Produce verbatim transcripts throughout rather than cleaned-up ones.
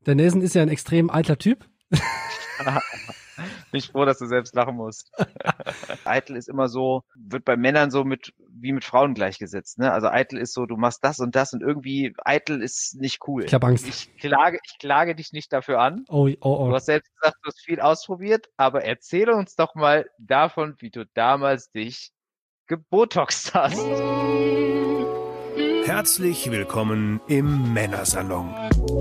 der Nelson ist ja ein extrem eitler Typ. Bin ich froh, dass du selbst lachen musst. Eitel ist immer so, wird bei Männern so mit, wie mit Frauen gleichgesetzt, ne? Also eitel ist so, du machst das und das und irgendwie eitel ist nicht cool. Ich habe Angst. Ich klage, ich klage dich nicht dafür an. Oh, oh, oh. Du hast selbst gesagt, du hast viel ausprobiert, aber erzähle uns doch mal davon, wie du damals dich gebotoxt hast. Herzlich willkommen im Männersalon.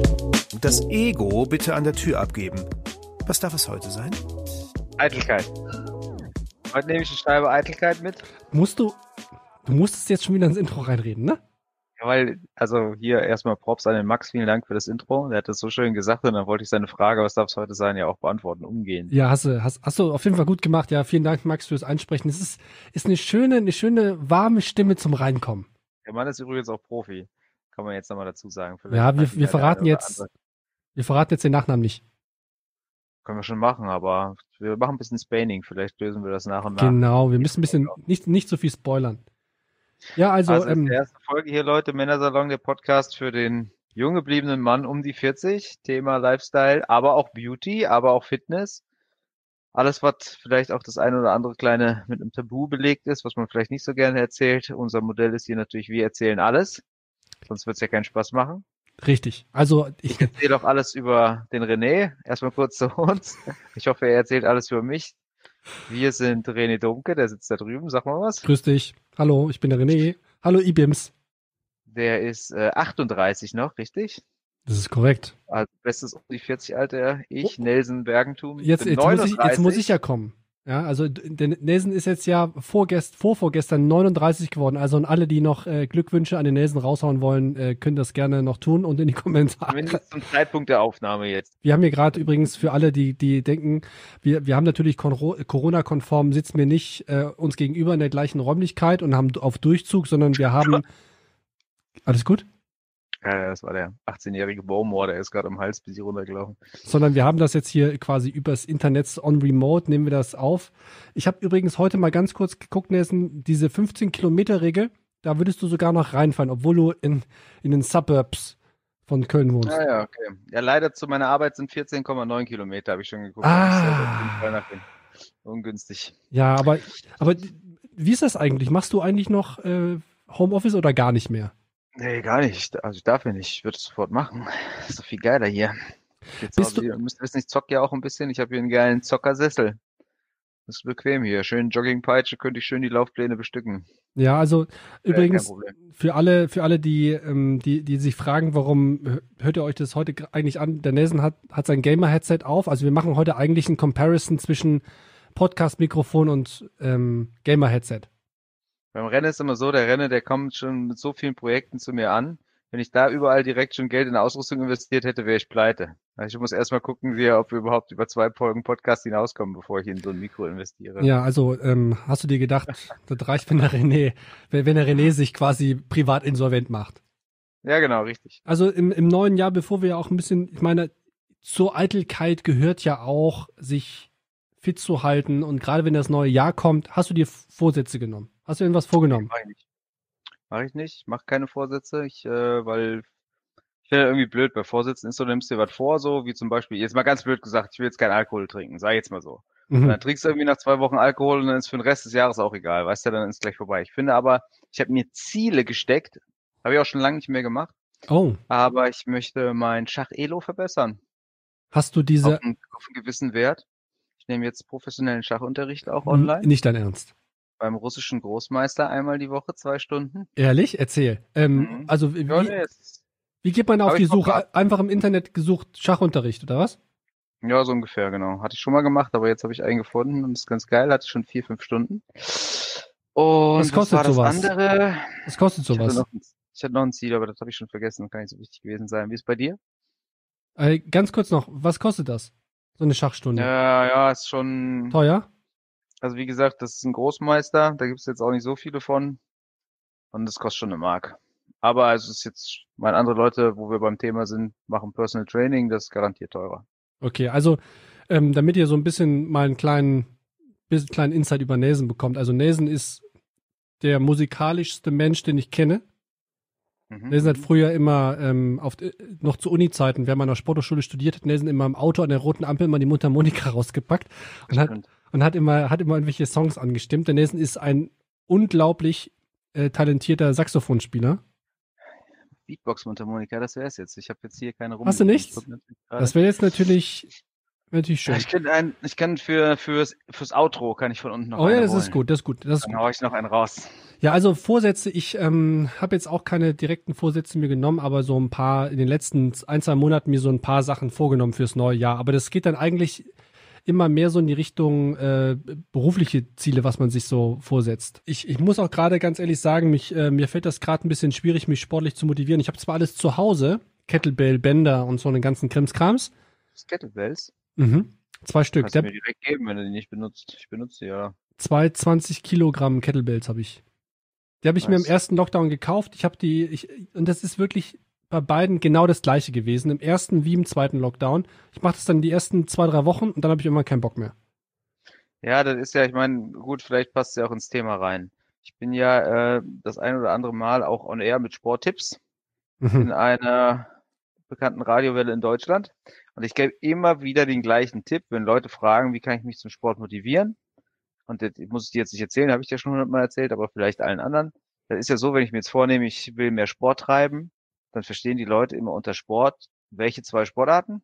Das Ego bitte an der Tür abgeben. Was darf es heute sein? Eitelkeit. Heute nehme ich eine Scheibe Eitelkeit mit. Musst du, du musstest jetzt schon wieder ins Intro reinreden, ne? Ja, weil, also hier erstmal Props an den Max, vielen Dank für das Intro. Der hat das so schön gesagt und dann wollte ich seine Frage, was darf es heute sein, ja auch beantworten, umgehen. Ja, hast du, hast, hast du auf jeden Fall gut gemacht. Ja, vielen Dank, Max, fürs Einsprechen. Es ist, ist eine schöne, eine schöne, warme Stimme zum Reinkommen. Der Mann ist übrigens auch Profi. Kann man jetzt nochmal dazu sagen. Vielleicht ja, wir, wir verraten jetzt, andere. wir verraten jetzt den Nachnamen nicht. Können wir schon machen, aber wir machen ein bisschen Spaining. Vielleicht lösen wir das nach und nach. Genau, wir müssen ein bisschen, nicht, nicht so viel spoilern. Ja, also, also ähm, die erste Folge hier, Leute, Männersalon, der Podcast für den jung gebliebenen Mann um die vierzig. Thema Lifestyle, aber auch Beauty, aber auch Fitness. Alles, was vielleicht auch das eine oder andere kleine mit einem Tabu belegt ist, was man vielleicht nicht so gerne erzählt. Unser Modell ist hier natürlich, wir erzählen alles. Sonst wird es ja keinen Spaß machen. Richtig. Also ich, ich erzähle doch alles über den René. Erstmal kurz zu uns. Ich hoffe, er erzählt alles über mich. Wir sind René Domke, der sitzt da drüben. Sag mal was. Grüß dich. Hallo, ich bin der René. Hallo, Ibims. Der ist äh, achtunddreißig noch, richtig? Das ist korrekt. Also bestes um die vierzig Alter. Ich, oh. Nelson Bergentum. Jetzt, jetzt, muss ich, jetzt muss ich ja kommen. Ja, also der Nelson ist jetzt ja vorgest, vorvorgestern neununddreißig geworden. Also und alle, die noch äh, Glückwünsche an den Nelson raushauen wollen, äh, können das gerne noch tun und in die Kommentare. Zumindest zum Zeitpunkt der Aufnahme jetzt. Wir haben hier gerade übrigens für alle, die die denken, wir wir haben natürlich Corona-konform, sitzen wir nicht äh, uns gegenüber in der gleichen Räumlichkeit und haben auf Durchzug, sondern wir haben... Alles gut? Ja, das war der achtzehnjährige Bowmore, der ist gerade am Hals bis hier runtergelaufen. Sondern wir haben das jetzt hier quasi übers Internet on Remote, nehmen wir das auf. Ich habe übrigens heute mal ganz kurz geguckt, Nelson, diese fünfzehn-Kilometer-Regel, da würdest du sogar noch reinfallen, obwohl du in, in den Suburbs von Köln wohnst. Ja, ja, okay. Ja, leider zu meiner Arbeit sind vierzehn Komma neun Kilometer, habe ich schon geguckt. Ah. Ungünstig. Ja, aber, aber wie ist das eigentlich? Machst du eigentlich noch äh, Homeoffice oder gar nicht mehr? Nee, gar nicht. Also ich darf ja nicht. Ich würde es sofort machen. Das ist doch viel geiler hier. Jetzt Bist du, ihr müsst wissen, ich zocke ja auch ein bisschen. Ich habe hier einen geilen Zockersessel. Das ist bequem hier. Schön Joggingpeitsche, könnte ich schön die Laufpläne bestücken. Ja, also äh, übrigens für alle, für alle, die, ähm, die, die sich fragen, warum hört ihr euch das heute eigentlich an? Der Nelson hat, hat sein Gamer-Headset auf. Also wir machen heute eigentlich einen Comparison zwischen Podcast-Mikrofon und ähm, Gamer-Headset. Beim Rennen ist immer so, der Renner, der kommt schon mit so vielen Projekten zu mir an. Wenn ich da überall direkt schon Geld in Ausrüstung investiert hätte, wäre ich pleite. Also ich muss erstmal gucken, wie, ob wir überhaupt über zwei Folgen Podcast hinauskommen, bevor ich in so ein Mikro investiere. Ja, also ähm, hast du dir gedacht, das reicht, wenn der René, wenn, wenn der René sich quasi privat insolvent macht? Ja, genau, richtig. Also im, im neuen Jahr, bevor wir ja auch ein bisschen, ich meine, zur Eitelkeit gehört ja auch, sich fit zu halten. Und gerade wenn das neue Jahr kommt, hast du dir Vorsätze genommen? Hast du irgendwas vorgenommen? Mach ich nicht. Mach ich nicht. Ich mach keine Vorsätze. Ich, äh, weil ich finde irgendwie blöd bei Vorsätzen ist so, du nimmst dir was vor, so wie zum Beispiel, jetzt mal ganz blöd gesagt, ich will jetzt keinen Alkohol trinken, sag jetzt mal so. Mhm. Und dann trinkst du irgendwie nach zwei Wochen Alkohol und dann ist für den Rest des Jahres auch egal, weißt du, dann ist gleich vorbei. Ich finde aber, ich habe mir Ziele gesteckt, habe ich auch schon lange nicht mehr gemacht. Oh. Aber ich möchte mein Schach-Elo verbessern. Hast du diese... Auf einen, auf einen gewissen Wert. Ich nehme jetzt professionellen Schachunterricht auch online. Nicht dein Ernst? Beim russischen Großmeister einmal die Woche, zwei Stunden. Ehrlich? Erzähl. Ähm, mhm. Also wie, ja, nee, wie geht man auf die Suche? Einfach im Internet gesucht Schachunterricht, oder was? Ja, so ungefähr, genau. Hatte ich schon mal gemacht, aber jetzt habe ich einen gefunden und das ist ganz geil. Hatte schon vier, fünf Stunden. Und was kostet was war sowas? Das andere? Was kostet sowas? Ich hatte, noch, ich hatte noch ein Ziel, aber das habe ich schon vergessen. Kann nicht so wichtig gewesen sein. Wie ist es bei dir? Äh, ganz kurz noch, was kostet das? So eine Schachstunde? Ja, ja, ist schon... Teuer? Also wie gesagt, das ist ein Großmeister, da gibt es jetzt auch nicht so viele von und das kostet schon eine Mark. Aber es ist jetzt, meine andere Leute, wo wir beim Thema sind, machen Personal Training, das ist garantiert teurer. Okay, also ähm, damit ihr so ein bisschen mal einen kleinen, bisschen kleinen Insight über Nelson bekommt. Also Nelson ist der musikalischste Mensch, den ich kenne. Mhm. Nelson hat früher immer, ähm, auf, noch zu Uni-Zeiten, wenn man an der Sporthochschule studiert hat, Nelson immer im Auto an der roten Ampel immer die Mundharmonika rausgepackt und hat, und hat immer, hat immer irgendwelche Songs angestimmt. Der Nelson ist ein unglaublich äh, talentierter Saxophonspieler. Beatbox-Mundharmonika, das wäre es jetzt. Ich habe jetzt hier keine rum. Hast du nichts? Das wäre jetzt natürlich, natürlich schön. Ich kann, ein, ich kann für, fürs, fürs Outro kann ich von unten noch Oh ja, das holen. ist gut, das ist gut. Das ist Dann gut. hau ich noch einen raus. Ja, also Vorsätze, ich ähm, habe jetzt auch keine direkten Vorsätze mir genommen, aber so ein paar, in den letzten ein, zwei Monaten mir so ein paar Sachen vorgenommen fürs neue Jahr. Aber das geht dann eigentlich immer mehr so in die Richtung äh, berufliche Ziele, was man sich so vorsetzt. Ich, ich muss auch gerade ganz ehrlich sagen, mich, äh, mir fällt das gerade ein bisschen schwierig, mich sportlich zu motivieren. Ich habe zwar alles zu Hause, Kettlebell, Bänder und so einen ganzen Krimskrams. Kettlebells? Mhm. Zwei Stück. Kannst du mir direkt geben, wenn du die nicht benutzt. Ich benutze die, ja. Zwei zwanzig Kilogramm Kettlebells habe ich. Die habe ich nice. mir im ersten Lockdown gekauft. Ich habe die, ich, und das ist wirklich bei beiden genau das gleiche gewesen. Im ersten wie im zweiten Lockdown. Ich mache das dann die ersten zwei, drei Wochen und dann habe ich immer keinen Bock mehr. Ja, das ist ja, ich meine, gut, vielleicht passt es ja auch ins Thema rein. Ich bin ja äh, das ein oder andere Mal auch on air mit Sporttipps mhm. in einer bekannten Radiowelle in Deutschland. Und ich gebe immer wieder den gleichen Tipp, wenn Leute fragen, wie kann ich mich zum Sport motivieren? Und das muss ich dir jetzt nicht erzählen, habe ich dir schon hundertmal erzählt, aber vielleicht allen anderen. Das ist ja so, wenn ich mir jetzt vornehme, ich will mehr Sport treiben, dann verstehen die Leute immer unter Sport, welche zwei Sportarten?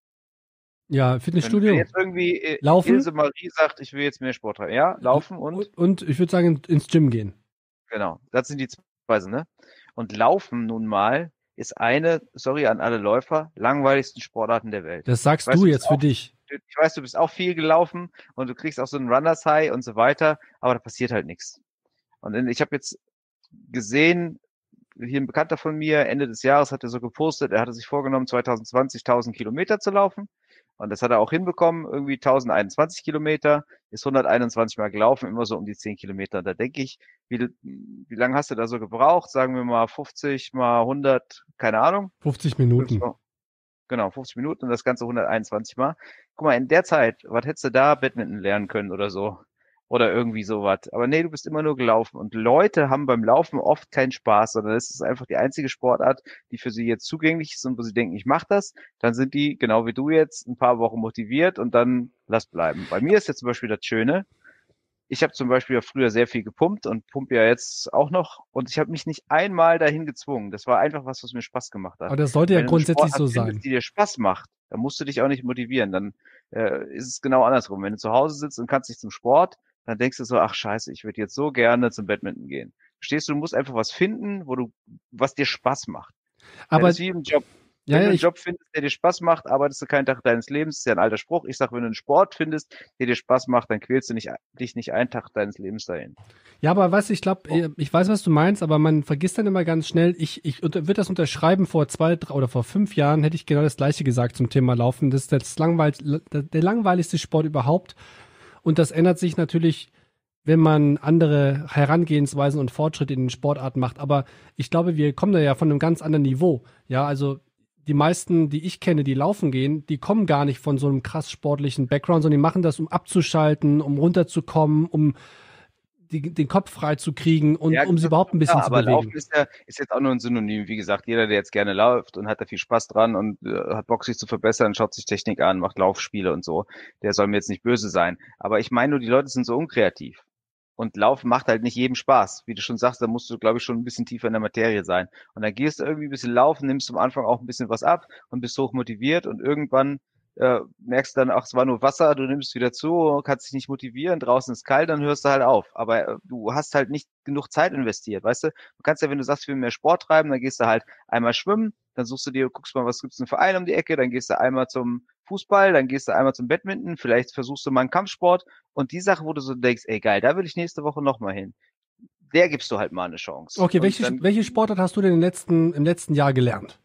Ja, Fitnessstudio. Wenn jetzt irgendwie äh, Laufen. Ilse Marie sagt, ich will jetzt mehr Sport treiben. Ja, laufen und? Und, und ich würde sagen, ins Gym gehen. Genau, das sind die zwei Weisen, ne? Und Laufen nun mal ist eine, sorry an alle Läufer, langweiligsten Sportarten der Welt. Das sagst du jetzt für dich. Ich weiß, du bist auch viel gelaufen und du kriegst auch so einen Runners High und so weiter, aber da passiert halt nichts. Und ich habe jetzt gesehen, hier ein Bekannter von mir, Ende des Jahres hat er so gepostet, er hatte sich vorgenommen, zwanzig zwanzig tausend Kilometer zu laufen. Und das hat er auch hinbekommen, irgendwie tausendeinundzwanzig Kilometer, ist hunderteinundzwanzig Mal gelaufen, immer so um die zehn Kilometer. Und da denke ich, wie, wie lange hast du da so gebraucht? Sagen wir mal fünfzig mal hundert, keine Ahnung. fünfzig Minuten. Genau, fünfzig Minuten und das Ganze hunderteinundzwanzig Mal. Guck mal, in der Zeit, was hättest du da Badminton lernen können oder so? Oder irgendwie sowas. Aber nee, du bist immer nur gelaufen. Und Leute haben beim Laufen oft keinen Spaß, sondern es ist einfach die einzige Sportart, die für sie jetzt zugänglich ist und wo sie denken, ich mache das. Dann sind die, genau wie du jetzt, ein paar Wochen motiviert und dann lass bleiben. Bei mir ist jetzt zum Beispiel das Schöne, ich habe zum Beispiel ja früher sehr viel gepumpt und pumpe ja jetzt auch noch und ich habe mich nicht einmal dahin gezwungen. Das war einfach was, was mir Spaß gemacht hat. Aber das sollte ja grundsätzlich so sein. Wenn die dir Spaß macht, dann musst du dich auch nicht motivieren. Dann äh, ist es genau andersrum. Wenn du zu Hause sitzt und kannst nicht zum Sport, dann denkst du so, ach scheiße, ich würde jetzt so gerne zum Badminton gehen. Verstehst du, du musst einfach was finden, wo du, was dir Spaß macht. Aber das ist wie im Job. Ja, wenn ja, du einen ich, Job findest, der dir Spaß macht, arbeitest du keinen Tag deines Lebens. Das ist ja ein alter Spruch. Ich sage, wenn du einen Sport findest, der dir Spaß macht, dann quälst du nicht, dich nicht einen Tag deines Lebens dahin. Ja, aber was ich glaube, oh. ich weiß, was du meinst, aber man vergisst dann immer ganz schnell, ich, ich würde das unterschreiben, vor zwei drei, oder vor fünf Jahren hätte ich genau das Gleiche gesagt zum Thema Laufen. Das ist das langweil, der langweiligste Sport überhaupt. Und das ändert sich natürlich, wenn man andere Herangehensweisen und Fortschritte in den Sportarten macht. Aber ich glaube, wir kommen da ja von einem ganz anderen Niveau. Ja, also die meisten, die ich kenne, die laufen gehen, die kommen gar nicht von so einem krass sportlichen Background, sondern die machen das, um abzuschalten, um runterzukommen, um die, den Kopf frei zu kriegen und ja, um sie überhaupt ein bisschen ja, zu aber bewegen. Laufen ist ja ist jetzt auch nur ein Synonym. Wie gesagt, jeder, der jetzt gerne läuft und hat da viel Spaß dran und äh, hat Bock, sich zu verbessern, schaut sich Technik an, macht Laufspiele und so, der soll mir jetzt nicht böse sein. Aber ich meine nur, die Leute sind so unkreativ. Und Laufen macht halt nicht jedem Spaß. Wie du schon sagst, da musst du, glaube ich, schon ein bisschen tiefer in der Materie sein. Und dann gehst du irgendwie ein bisschen laufen, nimmst am Anfang auch ein bisschen was ab und bist hoch motiviert und irgendwann äh, merkst du dann, ach, es war nur Wasser, du nimmst wieder zu, kannst dich nicht motivieren, draußen ist kalt, dann hörst du halt auf. Aber äh, du hast halt nicht genug Zeit investiert, weißt du? Du kannst ja, wenn du sagst, ich will mehr Sport treiben, dann gehst du halt einmal schwimmen, dann suchst du dir, guckst mal, was gibt's denn für einen um die Ecke, dann gehst du einmal zum Fußball, dann gehst du einmal zum Badminton, vielleicht versuchst du mal einen Kampfsport und die Sache, wo du so denkst, ey geil, da will ich nächste Woche nochmal hin, der gibst du halt mal eine Chance. Okay, welche, dann, welche Sportart hast du denn im letzten, im letzten Jahr gelernt?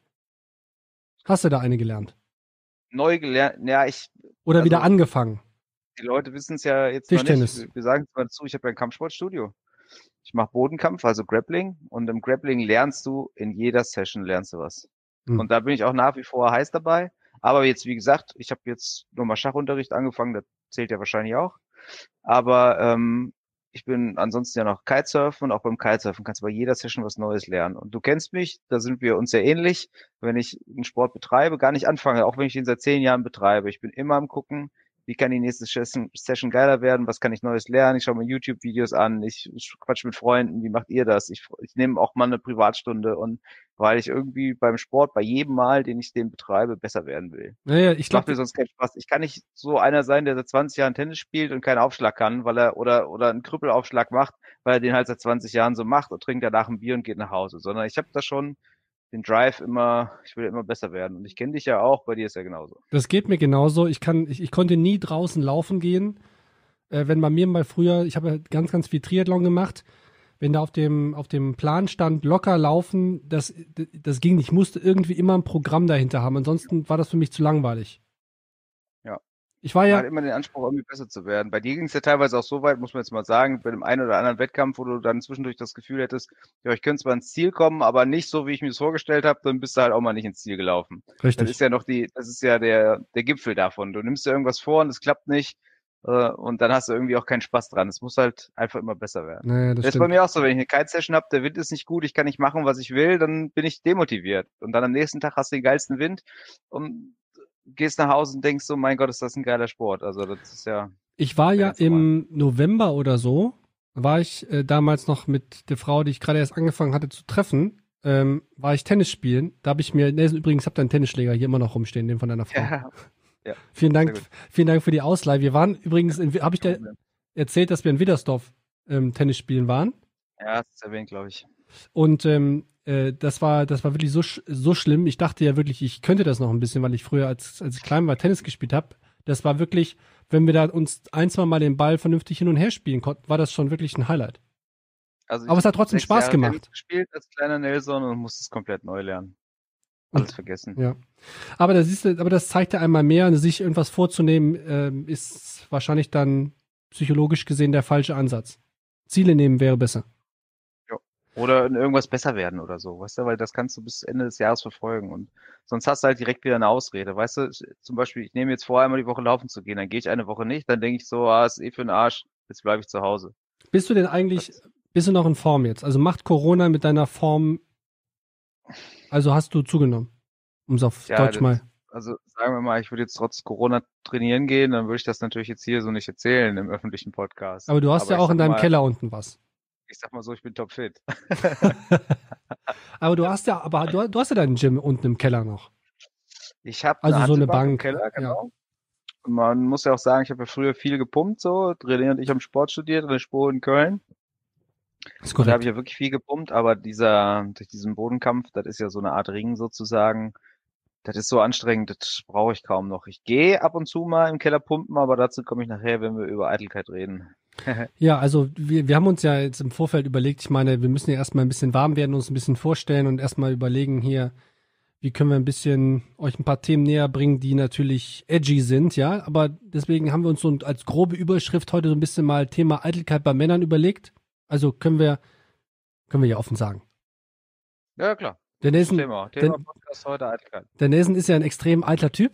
Hast du da eine gelernt? Neu gelernt, ja, ich... Oder also, wieder angefangen? Die Leute wissen es ja jetzt noch nicht. Wir sagen es mal dazu, ich habe ja ein Kampfsportstudio. Ich mache Bodenkampf, also Grappling und im Grappling lernst du, in jeder Session lernst du was. Hm. Und da bin ich auch nach wie vor heiß dabei. Aber jetzt, wie gesagt, ich habe jetzt nochmal Schachunterricht angefangen, das zählt ja wahrscheinlich auch. Aber ähm, ich bin ansonsten ja noch Kitesurfen und auch beim Kitesurfen kannst du bei jeder Session was Neues lernen. Und du kennst mich, da sind wir uns sehr ähnlich. Wenn ich einen Sport betreibe, gar nicht anfange, auch wenn ich ihn seit zehn Jahren betreibe. Ich bin immer am gucken, wie kann die nächste Session, Session geiler werden, was kann ich Neues lernen. Ich schaue mir YouTube-Videos an, ich, ich quatsch mit Freunden, wie macht ihr das? Ich, ich nehme auch mal eine Privatstunde und weil ich irgendwie beim Sport, bei jedem Mal, den ich den betreibe, besser werden will. Naja, ich glaube, Macht mir sonst keinen Spaß. Ich kann nicht so einer sein, der seit zwanzig Jahren Tennis spielt und keinen Aufschlag kann, weil er oder oder einen Krüppelaufschlag macht, weil er den halt seit zwanzig Jahren so macht und trinkt danach ein Bier und geht nach Hause. Sondern ich habe da schon den Drive immer, ich will immer besser werden. Und ich kenne dich ja auch, bei dir ist ja genauso. das geht mir genauso. Ich kann, ich, ich konnte nie draußen laufen gehen. Äh, wenn bei mir mal früher, ich habe ja ganz, ganz viel Triathlon gemacht, wenn da auf dem, auf dem Plan stand, locker laufen, das, das ging nicht. Ich musste irgendwie immer ein Programm dahinter haben. Ansonsten war das für mich zu langweilig. Ja. Ich war Man ja. hat immer den Anspruch, irgendwie besser zu werden. Bei dir ging es ja teilweise auch so weit, muss man jetzt mal sagen, bei dem einen oder anderen Wettkampf, wo du dann zwischendurch das Gefühl hättest, ja, ich könnte zwar ins Ziel kommen, aber nicht so, wie ich mir das vorgestellt habe, dann bist du halt auch mal nicht ins Ziel gelaufen. Richtig. Das ist ja noch die, das ist ja der, der Gipfel davon. Du nimmst dir irgendwas vor und es klappt nicht. Und dann hast du irgendwie auch keinen Spaß dran. Es muss halt einfach immer besser werden. Naja, das das ist bei mir auch so, wenn ich eine Kite-Session habe, der Wind ist nicht gut, ich kann nicht machen, was ich will, dann bin ich demotiviert. Und dann am nächsten Tag hast du den geilsten Wind und gehst nach Hause und denkst so, mein Gott, ist das ein geiler Sport. Also das ist ja... Ich war ja im November oder so, war ich äh, damals noch mit der Frau, die ich gerade erst angefangen hatte zu treffen, ähm, war ich Tennis spielen. Da habe ich mir, ne, übrigens, habe deinen Tennisschläger hier immer noch rumstehen, den von deiner Frau. Ja. Ja, vielen Dank, vielen Dank für die Ausleihe. Wir waren übrigens, habe ich dir erzählt, dass wir in Widdersdorf ähm, Tennis spielen waren? Ja, das ist erwähnt, glaube ich. Und ähm, äh, das war, das war wirklich so so schlimm. Ich dachte ja wirklich, ich könnte das noch ein bisschen, weil ich früher als als ich klein war Tennis gespielt habe. Das war wirklich, wenn wir da uns ein, zwei Mal den Ball vernünftig hin und her spielen konnten, war das schon wirklich ein Highlight. Also aber es hat trotzdem Spaß Jahre gemacht. Tennis gespielt als kleiner Nelson und musste es komplett neu lernen. Alles vergessen. Ja. Aber das ist, aber das zeigt ja einmal mehr, sich irgendwas vorzunehmen, ähm, ist wahrscheinlich dann psychologisch gesehen der falsche Ansatz. Ziele nehmen wäre besser. Ja. Oder in irgendwas besser werden oder so, weißt du, weil das kannst du bis Ende des Jahres verfolgen und sonst hast du halt direkt wieder eine Ausrede, weißt du, zum Beispiel, ich nehme jetzt vor, einmal die Woche laufen zu gehen, dann gehe ich eine Woche nicht, dann denke ich so, ah, ist eh für den Arsch, jetzt bleibe ich zu Hause. Bist du denn eigentlich, das bist du noch in Form jetzt? Also macht Corona mit deiner Form, also hast du zugenommen, um es auf ja, Deutsch das, mal. Also sagen wir mal, ich würde jetzt trotz Corona trainieren gehen, dann würde ich das natürlich jetzt hier so nicht erzählen im öffentlichen Podcast. Aber du hast Aber ja auch in deinem mal, Keller unten was. Ich sag mal so, ich bin topfit. aber du hast ja, aber du, du hast ja deinen Gym unten im Keller noch. Ich habe also eine so eine Hantelbank Bank im Keller, genau. Ja. Und man muss ja auch sagen, ich habe ja früher viel gepumpt, so. René und ich haben Sport studiert in der Spur in Köln. Ist korrekt. Und da habe ich ja wirklich viel gepumpt, aber dieser, durch diesen Bodenkampf, das ist ja so eine Art Ring sozusagen. Das ist so anstrengend, das brauche ich kaum noch. Ich gehe ab und zu mal im Keller pumpen, aber dazu komme ich nachher, wenn wir über Eitelkeit reden. Ja, also wir, wir haben uns ja jetzt im Vorfeld überlegt, ich meine, wir müssen ja erstmal ein bisschen warm werden, uns ein bisschen vorstellen und erstmal überlegen hier, wie können wir ein bisschen euch ein paar Themen näher bringen, die natürlich edgy sind, ja, aber deswegen haben wir uns so als grobe Überschrift heute so ein bisschen mal Thema Eitelkeit bei Männern überlegt. Also können wir, können wir ja offen sagen. Ja, klar. Der Nelson, Thema. Thema der, Podcast heute Eitelkeit. Der Nelson ist ja ein extrem eitler Typ.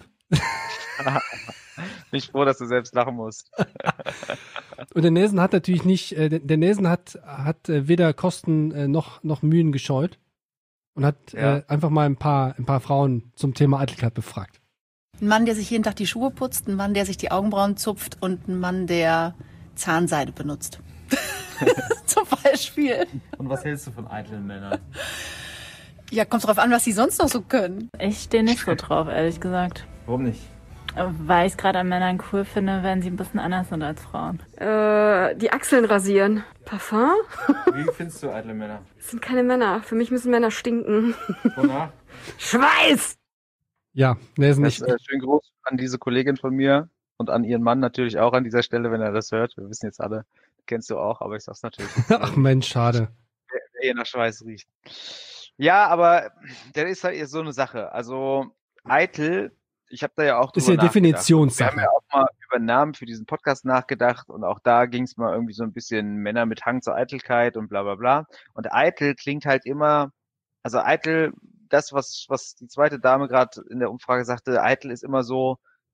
Bin ich froh, dass du selbst lachen musst. Und der Nelson hat natürlich nicht, äh, der Nelson hat, hat äh, weder Kosten äh, noch, noch Mühen gescheut und hat ja. äh, einfach mal ein paar, ein paar Frauen zum Thema Eitelkeit befragt. Ein Mann, der sich jeden Tag die Schuhe putzt, ein Mann, der sich die Augenbrauen zupft und ein Mann, der Zahnseide benutzt. Zum Beispiel. Und was hältst du von eitlen Männern? Ja, kommt drauf an, was sie sonst noch so können. Ich stehe nicht so drauf, ehrlich gesagt. Warum nicht? Weil ich es gerade an Männern cool finde, wenn sie ein bisschen anders sind als Frauen. Äh, die Achseln rasieren. Parfum? Wie findest du eitle Männer? Das sind keine Männer. Für mich müssen Männer stinken. Wonach? Schweiß! Ja, Nelson nicht. Äh, schönen Gruß an diese Kollegin von mir und an ihren Mann natürlich auch an dieser Stelle, wenn er das hört. Wir wissen jetzt alle, kennst du auch, aber ich sag's natürlich. Ach Mensch, schade. Wer, wer hier nach Schweiß riecht. Ja, aber der ist halt so eine Sache. Also eitel, ich habe da ja auch drüber nachgedacht. Ist ja Definitionssache. Wir haben ja auch mal über Namen für diesen Podcast nachgedacht und auch da ging es mal irgendwie so ein bisschen Männer mit Hang zur Eitelkeit und bla bla bla. Und eitel klingt halt immer, also eitel, das, was was die zweite Dame gerade in der Umfrage sagte, eitel ist immer so,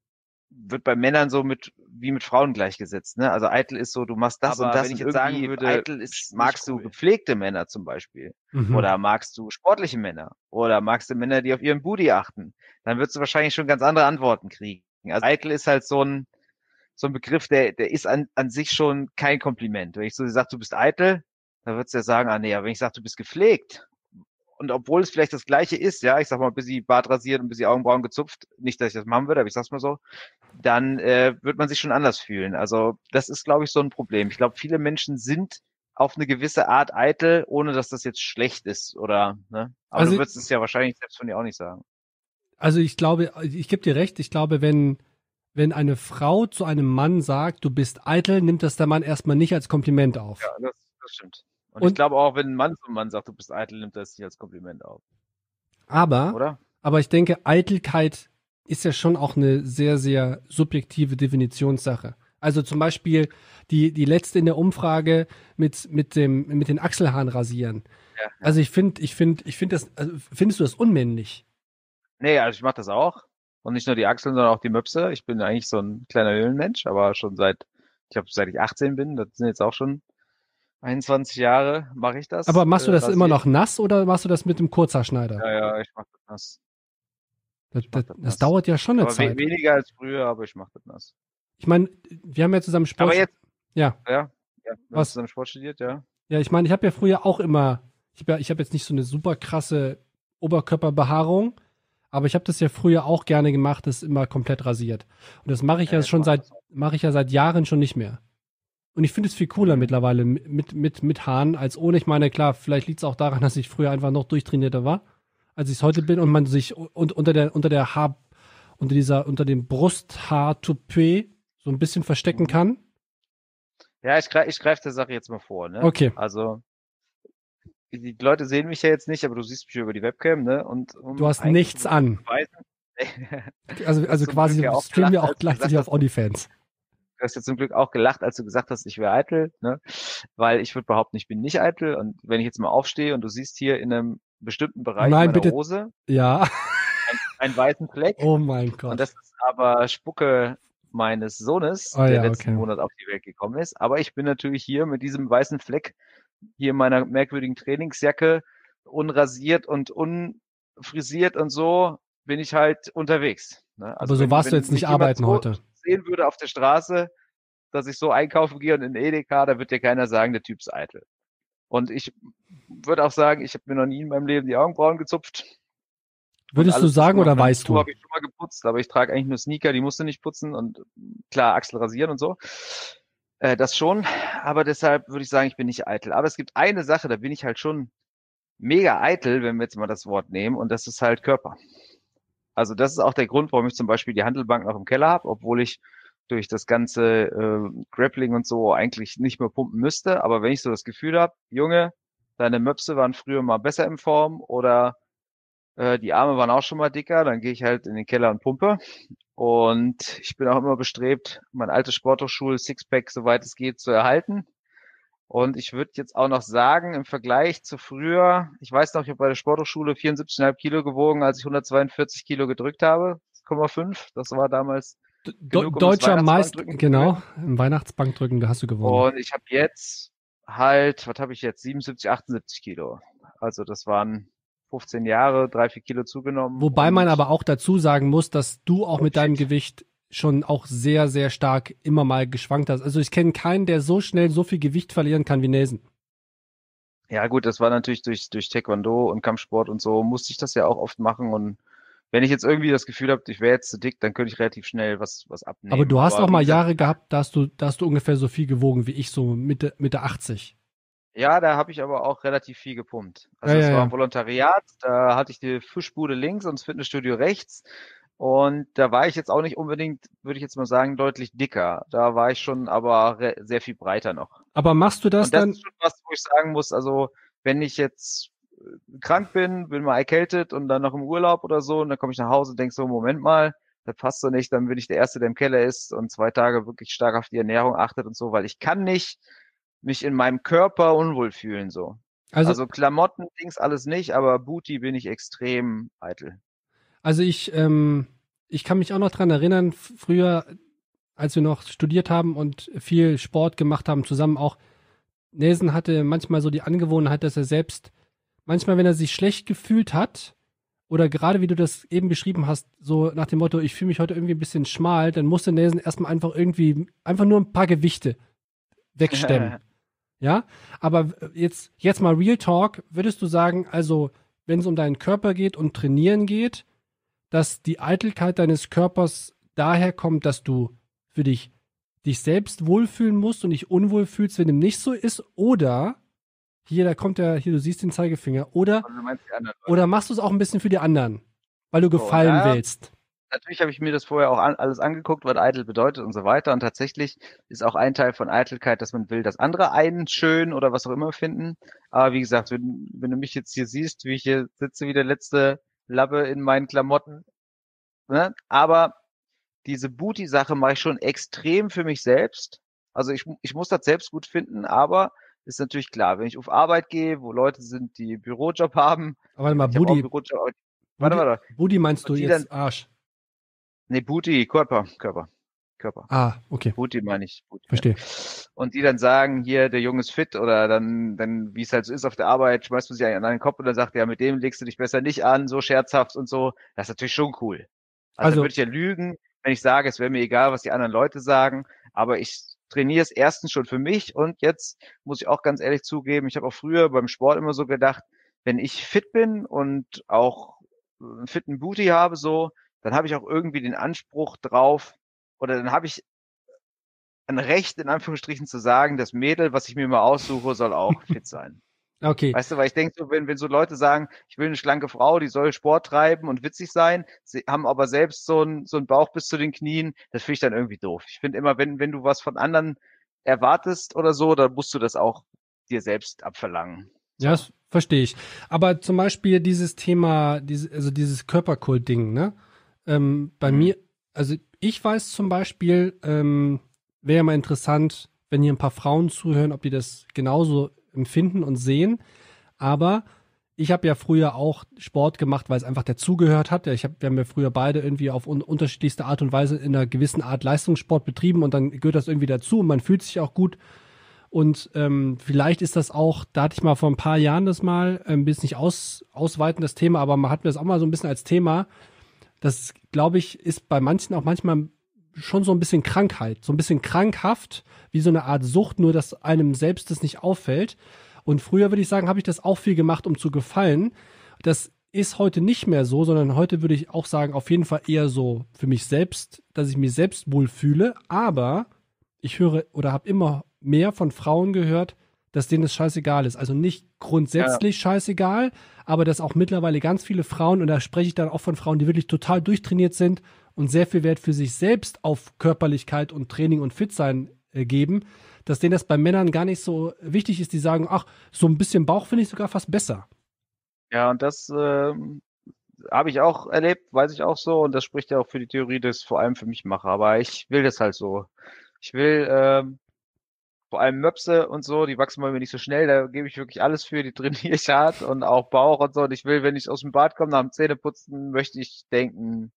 wird bei Männern so mit wie mit Frauen gleichgesetzt, ne? Also eitel ist so, du machst das Aber und das. wenn ich und jetzt sagen würde, eitel ist, magst cool. du gepflegte Männer zum Beispiel. Mhm. Oder magst du sportliche Männer? Oder magst du Männer, die auf ihren Booty achten? Dann wirst du wahrscheinlich schon ganz andere Antworten kriegen. Also eitel ist halt so ein, so ein Begriff, der, der ist an, an sich schon kein Kompliment. Wenn ich so sage, du bist eitel, dann würdest du ja sagen, ah nee, aber wenn ich sage, du bist gepflegt, und obwohl es vielleicht das Gleiche ist, ja, ich sag mal, ein bisschen Bart rasiert und ein bisschen Augenbrauen gezupft, nicht, dass ich das machen würde, aber ich sag's mal so, dann äh, wird man sich schon anders fühlen. Also das ist, glaube ich, so ein Problem. Ich glaube, viele Menschen sind auf eine gewisse Art eitel, ohne dass das jetzt schlecht ist, oder, ne? Aber Also du würdest es ja wahrscheinlich selbst von dir auch nicht sagen. Also ich glaube, ich gebe dir recht, ich glaube, wenn, wenn eine Frau zu einem Mann sagt, du bist eitel, nimmt das der Mann erstmal nicht als Kompliment auf. Ja, das, das stimmt. Und, Und ich glaube auch, wenn ein Mann zum Mann sagt, du bist eitel, nimmt das nicht als Kompliment auf. Aber, Oder? aber ich denke, Eitelkeit ist ja schon auch eine sehr, sehr subjektive Definitionssache. Also zum Beispiel die, die letzte in der Umfrage mit, mit dem, mit den Achselhaaren rasieren. Ja, ja. Also ich finde, ich finde, ich finde das, also findest du das unmännlich? Nee, also ich mache das auch. Und nicht nur die Achseln, sondern auch die Möpse. Ich bin eigentlich so ein kleiner Höhlenmensch, aber schon seit, ich glaube, seit ich achtzehn bin, das sind jetzt auch schon einundzwanzig Jahre, mache ich das. Aber machst du äh, das rasiert. immer noch nass oder machst du das mit dem Kurzhaarschneider? Ja, ja, ich mache das nass. Das, mach das, das das nass. dauert ja schon eine Aber we Zeit. weniger als früher, aber ich mache das nass. Ich meine, wir haben ja zusammen Sport. Aber jetzt, ja, ja, ja, wir haben Was? zusammen Sport studiert, ja. ja, ich meine, ich habe ja früher auch immer, ich habe ja, ich habe jetzt nicht so eine super krasse Oberkörperbehaarung, aber ich habe das ja früher auch gerne gemacht, das immer komplett rasiert. Und das mache ich ja, Ja, schon ich mach seit, das auch. mache ich ja seit Jahren schon nicht mehr. Und ich finde es viel cooler mittlerweile mit, mit, mit Haaren als ohne. Ich meine, klar, vielleicht liegt es auch daran, dass ich früher einfach noch durchtrainierter war, als ich es heute bin und man sich und, unter der, unter der Haar, unter dieser, unter dem Brusthaar-Toupet so ein bisschen verstecken Mhm. kann. Ja, ich greife ich greif der Sache jetzt mal vor, ne? Okay. Also, die Leute sehen mich ja jetzt nicht, aber du siehst mich über die Webcam, ne? Und um Du hast eigentlich nichts zu an. beweisen- Also, also zum quasi Glück ja auch streamen wir gelacht, auch als du gleichzeitig gesagt auf OnlyFans. Du hast ja zum Glück auch gelacht, als du gesagt hast, ich wäre eitel, ne? Weil ich würde behaupten, ich bin nicht eitel. Und wenn ich jetzt mal aufstehe und du siehst hier in einem bestimmten Bereich Nein, meiner bitte. Hose Ja. ein, einen weißen Fleck. Oh mein Gott. Und das ist aber Spucke meines Sohnes, Oh der ja, letzten okay. Monat auf die Welt gekommen ist. Aber ich bin natürlich hier mit diesem weißen Fleck hier in meiner merkwürdigen Trainingsjacke, unrasiert und unfrisiert und so, bin ich halt unterwegs. Ne? Aber so warst du jetzt nicht mich jemand arbeiten so heute. sehen würde auf der Straße, dass ich so einkaufen gehe und in Edeka, da wird dir keiner sagen, der Typ ist eitel. Und ich würde auch sagen, ich habe mir noch nie in meinem Leben die Augenbrauen gezupft. Würdest du Alles, sagen was oder man kann, weißt du? habe ich schon mal geputzt, aber ich trage eigentlich nur Sneaker, die musst du nicht putzen und klar, Achsel rasieren und so. Äh, das schon, aber deshalb würde ich sagen, ich bin nicht eitel. Aber es gibt eine Sache, da bin ich halt schon mega eitel, wenn wir jetzt mal das Wort nehmen, und das ist halt Körper. Also das ist auch der Grund, warum ich zum Beispiel die Hantelbank noch im Keller habe, obwohl ich durch das ganze äh, Grappling und so eigentlich nicht mehr pumpen müsste. Aber wenn ich so das Gefühl habe, Junge, deine Möpse waren früher mal besser in Form oder äh, die Arme waren auch schon mal dicker, dann gehe ich halt in den Keller und pumpe. Und ich bin auch immer bestrebt, mein altes Sporthochschul Sixpack, soweit es geht, zu erhalten. Und ich würde jetzt auch noch sagen, im Vergleich zu früher, ich weiß noch, ich habe bei der Sporthochschule vierundsiebzig Komma fünf Kilo gewogen, als ich hundertzweiundvierzig Kilo gedrückt habe. Komma fünf, das war damals Do genug, um Deutscher das Meister, Weihnachtsbankdrücken zu genau, im Weihnachtsbankdrücken, da hast du gewonnen. Und ich habe jetzt halt, was habe ich jetzt, siebenundsiebzig, achtundsiebzig Kilo. Also das waren fünfzehn Jahre, drei, vier Kilo zugenommen. Wobei und man aber auch dazu sagen muss, dass du auch Oh, mit deinem shit. Gewicht schon auch sehr, sehr stark immer mal geschwankt hast. Also ich kenne keinen, der so schnell so viel Gewicht verlieren kann wie Nelson. Ja gut, das war natürlich durch durch Taekwondo und Kampfsport und so, musste ich das ja auch oft machen. Und wenn ich jetzt irgendwie das Gefühl habe, ich wäre jetzt zu dick, dann könnte ich relativ schnell was was abnehmen. Aber du hast auch wie mal gesagt, Jahre gehabt, da hast du, da hast du ungefähr so viel gewogen wie ich, so Mitte, Mitte achtzig. Ja, da habe ich aber auch relativ viel gepumpt. Also Ja, es ja, war ja. ein Volontariat, da hatte ich die Fischbude links und das Fitnessstudio rechts. Und da war ich jetzt auch nicht unbedingt, würde ich jetzt mal sagen, deutlich dicker. Da war ich schon aber re- sehr viel breiter noch. Aber machst du das Und das dann? ist schon was, wo ich sagen muss, also wenn ich jetzt äh, krank bin, bin mal erkältet und dann noch im Urlaub oder so, und dann komme ich nach Hause und denk so, Moment mal, das passt so nicht, dann bin ich der Erste, der im Keller ist und zwei Tage wirklich stark auf die Ernährung achtet und so, weil ich kann nicht mich in meinem Körper unwohl fühlen, so. Also, Also Klamotten, Dings, alles nicht, aber Booty bin ich extrem eitel. also ich, ähm, ich kann mich auch noch dran erinnern, früher, als wir noch studiert haben und viel Sport gemacht haben, zusammen auch, Nelson hatte manchmal so die Angewohnheit, dass er selbst, manchmal, wenn er sich schlecht gefühlt hat, oder gerade wie du das eben beschrieben hast, so nach dem Motto, ich fühle mich heute irgendwie ein bisschen schmal, dann musste Nelson erstmal einfach irgendwie, einfach nur ein paar Gewichte wegstemmen. Ja, aber jetzt, jetzt mal Real Talk, würdest du sagen, also, wenn es um deinen Körper geht und Trainieren geht, dass die Eitelkeit deines Körpers daher kommt, dass du für dich dich selbst wohlfühlen musst und dich unwohl fühlst, wenn dem nicht so ist, oder hier, da kommt der, hier, du siehst den Zeigefinger, oder, anderen, oder machst du es auch ein bisschen für die anderen, weil du gefallen so, ja, willst? Natürlich habe ich mir das vorher auch an, alles angeguckt, was eitel bedeutet und so weiter, und tatsächlich ist auch ein Teil von Eitelkeit, dass man will, dass andere einen schön oder was auch immer finden, aber wie gesagt, wenn, wenn du mich jetzt hier siehst, wie ich hier sitze wie der letzte Labbe in meinen Klamotten, ne? Aber diese Booty-Sache mache ich schon extrem für mich selbst. Also ich, ich muss das selbst gut finden, aber ist natürlich klar, wenn ich auf Arbeit gehe, wo Leute sind, die Bürojob haben. Aber warte mal, Booty, Bürojob, aber, warte, warte. Booty meinst du jetzt dann, Arsch? Nee, Booty, Körper, Körper, Körper. Ah, okay. Booty meine ich. Booty, Verstehe. Ja. Und die dann sagen, hier, der Junge ist fit, oder dann, dann wie es halt so ist auf der Arbeit, schmeißt man sich an den Kopf und dann sagt, ja, mit dem legst du dich besser nicht an, so scherzhaft und so. Das ist natürlich schon cool. Also, also würde ich ja lügen, wenn ich sage, es wäre mir egal, was die anderen Leute sagen, aber ich trainiere es erstens schon für mich, und jetzt muss ich auch ganz ehrlich zugeben, ich habe auch früher beim Sport immer so gedacht, wenn ich fit bin und auch einen fitten Booty habe, so, dann habe ich auch irgendwie den Anspruch drauf, oder dann habe ich ein Recht, in Anführungsstrichen, zu sagen, das Mädel, was ich mir mal aussuche, soll auch fit sein. Okay. Weißt du, weil ich denke, so, wenn, wenn so Leute sagen, ich will eine schlanke Frau, die soll Sport treiben und witzig sein, sie haben aber selbst so einen so einen Bauch bis zu den Knien, das finde ich dann irgendwie doof. Ich finde immer, wenn, wenn du was von anderen erwartest oder so, dann musst du das auch dir selbst abverlangen. So. Ja, das verstehe ich. Aber zum Beispiel dieses Thema, diese, also dieses Körperkult-Ding, ne? Ähm, bei mhm. mir, also ich weiß zum Beispiel, ähm, wäre ja mal interessant, wenn hier ein paar Frauen zuhören, ob die das genauso empfinden und sehen, aber ich habe ja früher auch Sport gemacht, weil es einfach dazugehört hat. Ich hab, wir haben ja früher beide irgendwie auf un- unterschiedlichste Art und Weise in einer gewissen Art Leistungssport betrieben, und dann gehört das irgendwie dazu und man fühlt sich auch gut. Und ähm, vielleicht ist das auch, da hatte ich mal vor ein paar Jahren das mal, ein bisschen nicht aus, ausweiten das Thema, aber man hat mir das auch mal so ein bisschen als Thema. Das, glaube ich, ist bei manchen auch manchmal schon so ein bisschen Krankheit, so ein bisschen krankhaft, wie so eine Art Sucht, nur dass einem selbst das nicht auffällt. Und früher, würde ich sagen, habe ich das auch viel gemacht, um zu gefallen. Das ist heute nicht mehr so, sondern heute würde ich auch sagen, auf jeden Fall eher so für mich selbst, dass ich mich selbst wohlfühle. Aber ich höre oder habe immer mehr von Frauen gehört, dass denen das scheißegal ist. Also nicht grundsätzlich ja. scheißegal, aber dass auch mittlerweile ganz viele Frauen, und da spreche ich dann auch von Frauen, die wirklich total durchtrainiert sind und sehr viel Wert für sich selbst auf Körperlichkeit und Training und Fitsein äh, geben, dass denen das bei Männern gar nicht so wichtig ist, die sagen, ach, so ein bisschen Bauch finde ich sogar fast besser. Ja, und das äh, habe ich auch erlebt, weiß ich auch so, und das spricht ja auch für die Theorie, dass ich vor allem für mich mache, aber ich will das halt so. Ich will äh, vor allem Möpse und so, die wachsen bei mir nicht so schnell, da gebe ich wirklich alles für, die trainiere ich hart, und auch Bauch und so, und ich will, wenn ich aus dem Bad komme, nach dem Zähneputzen, möchte ich denken,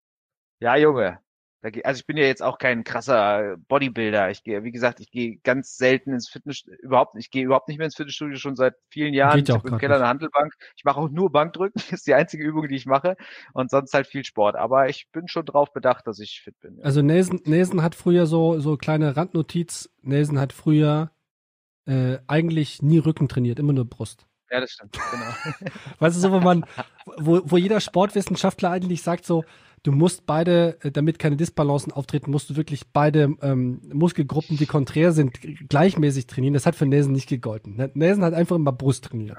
ja, Junge, da geh, also ich bin ja jetzt auch kein krasser Bodybuilder. Ich gehe, wie gesagt, ich gehe ganz selten ins Fitnessstudio, überhaupt nicht, ich gehe überhaupt nicht mehr ins Fitnessstudio, schon seit vielen Jahren. Geht ja auch ich habe im Keller nicht. eine Hantelbank. Ich mache auch nur Bankdrücken, ist die einzige Übung, die ich mache, und sonst halt viel Sport. Aber ich bin schon drauf bedacht, dass ich fit bin. Ja. Also Nelson, Nelson hat früher so, so kleine Randnotiz, Nelson hat früher äh, eigentlich nie Rücken trainiert, immer nur Brust. Ja, das stimmt, genau. Weißt du, so, wo man, wo, wo jeder Sportwissenschaftler eigentlich sagt so, du musst beide, damit keine Disbalancen auftreten, musst du wirklich beide ähm, Muskelgruppen, die konträr sind, gleichmäßig trainieren. Das hat für Nelson nicht gegolten. Nelson hat einfach immer Brust trainiert.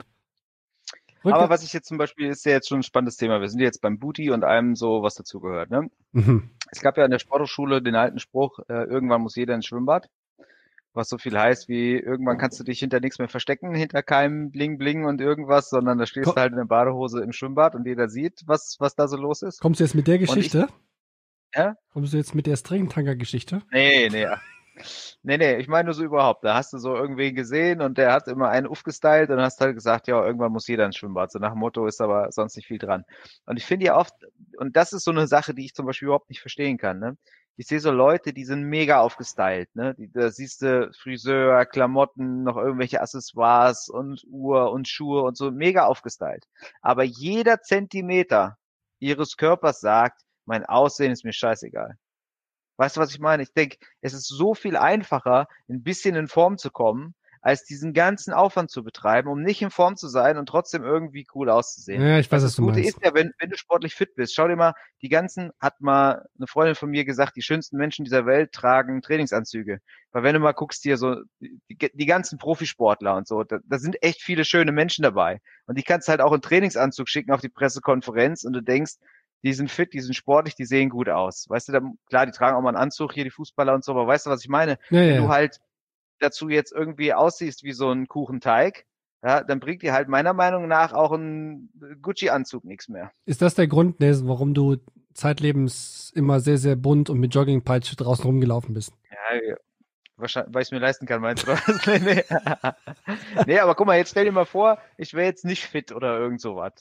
Rücken. Aber was ich jetzt zum Beispiel, ist ja jetzt schon ein spannendes Thema. Wir sind jetzt beim Booty und allem so, was dazugehört. Ne? Mhm. Es gab ja in der Sporthochschule den alten Spruch, äh, irgendwann muss jeder ins Schwimmbad. Was so viel heißt wie, irgendwann kannst du dich hinter nichts mehr verstecken, hinter keinem Bling Bling und irgendwas, sondern da stehst Komm. du halt in der Badehose im Schwimmbad und jeder sieht, was was da so los ist. Kommst du jetzt mit der Geschichte? Ich, ja? Kommst du jetzt mit der Stringtanga-Geschichte? Nee, nee. Nee, nee, ich meine nur so überhaupt. Da hast du so irgendwen gesehen und der hat immer einen aufgestylt und hast halt gesagt, ja, irgendwann muss jeder ins Schwimmbad. So nach dem Motto ist aber sonst nicht viel dran. Und ich finde ja oft, und das ist so eine Sache, die ich zum Beispiel überhaupt nicht verstehen kann, ne? Ich sehe so Leute, die sind mega aufgestylt, ne? Die, da siehst du Friseur, Klamotten, noch irgendwelche Accessoires und Uhr und Schuhe und so, mega aufgestylt. Aber jeder Zentimeter ihres Körpers sagt, mein Aussehen ist mir scheißegal. Weißt du, was ich meine? Ich denke, es ist so viel einfacher, ein bisschen in Form zu kommen, als diesen ganzen Aufwand zu betreiben, um nicht in Form zu sein und trotzdem irgendwie cool auszusehen. Ja, ich weiß, was das du Gute meinst. ist ja, wenn, wenn du sportlich fit bist, schau dir mal, die ganzen, hat mal eine Freundin von mir gesagt, die schönsten Menschen dieser Welt tragen Trainingsanzüge. Weil wenn du mal guckst hier so, die, die ganzen Profisportler und so, da, da sind echt viele schöne Menschen dabei. Und die kannst halt auch in Trainingsanzug schicken auf die Pressekonferenz und du denkst, die sind fit, die sind sportlich, die sehen gut aus. Weißt du, da, klar, die tragen auch mal einen Anzug, hier die Fußballer und so, aber weißt du, was ich meine? Ja, Wenn ja. du halt dazu jetzt irgendwie aussiehst wie so ein Kuchenteig, ja, dann bringt dir halt meiner Meinung nach auch ein Gucci-Anzug nichts mehr. Ist das der Grund, Nelson, warum du zeitlebens immer sehr, sehr bunt und mit Joggingpeitsche draußen rumgelaufen bist? Ja, wahrscheinlich, weil ich es mir leisten kann, meinst du? nee, nee. nee, aber guck mal, jetzt stell dir mal vor, ich wäre jetzt nicht fit oder irgend sowas.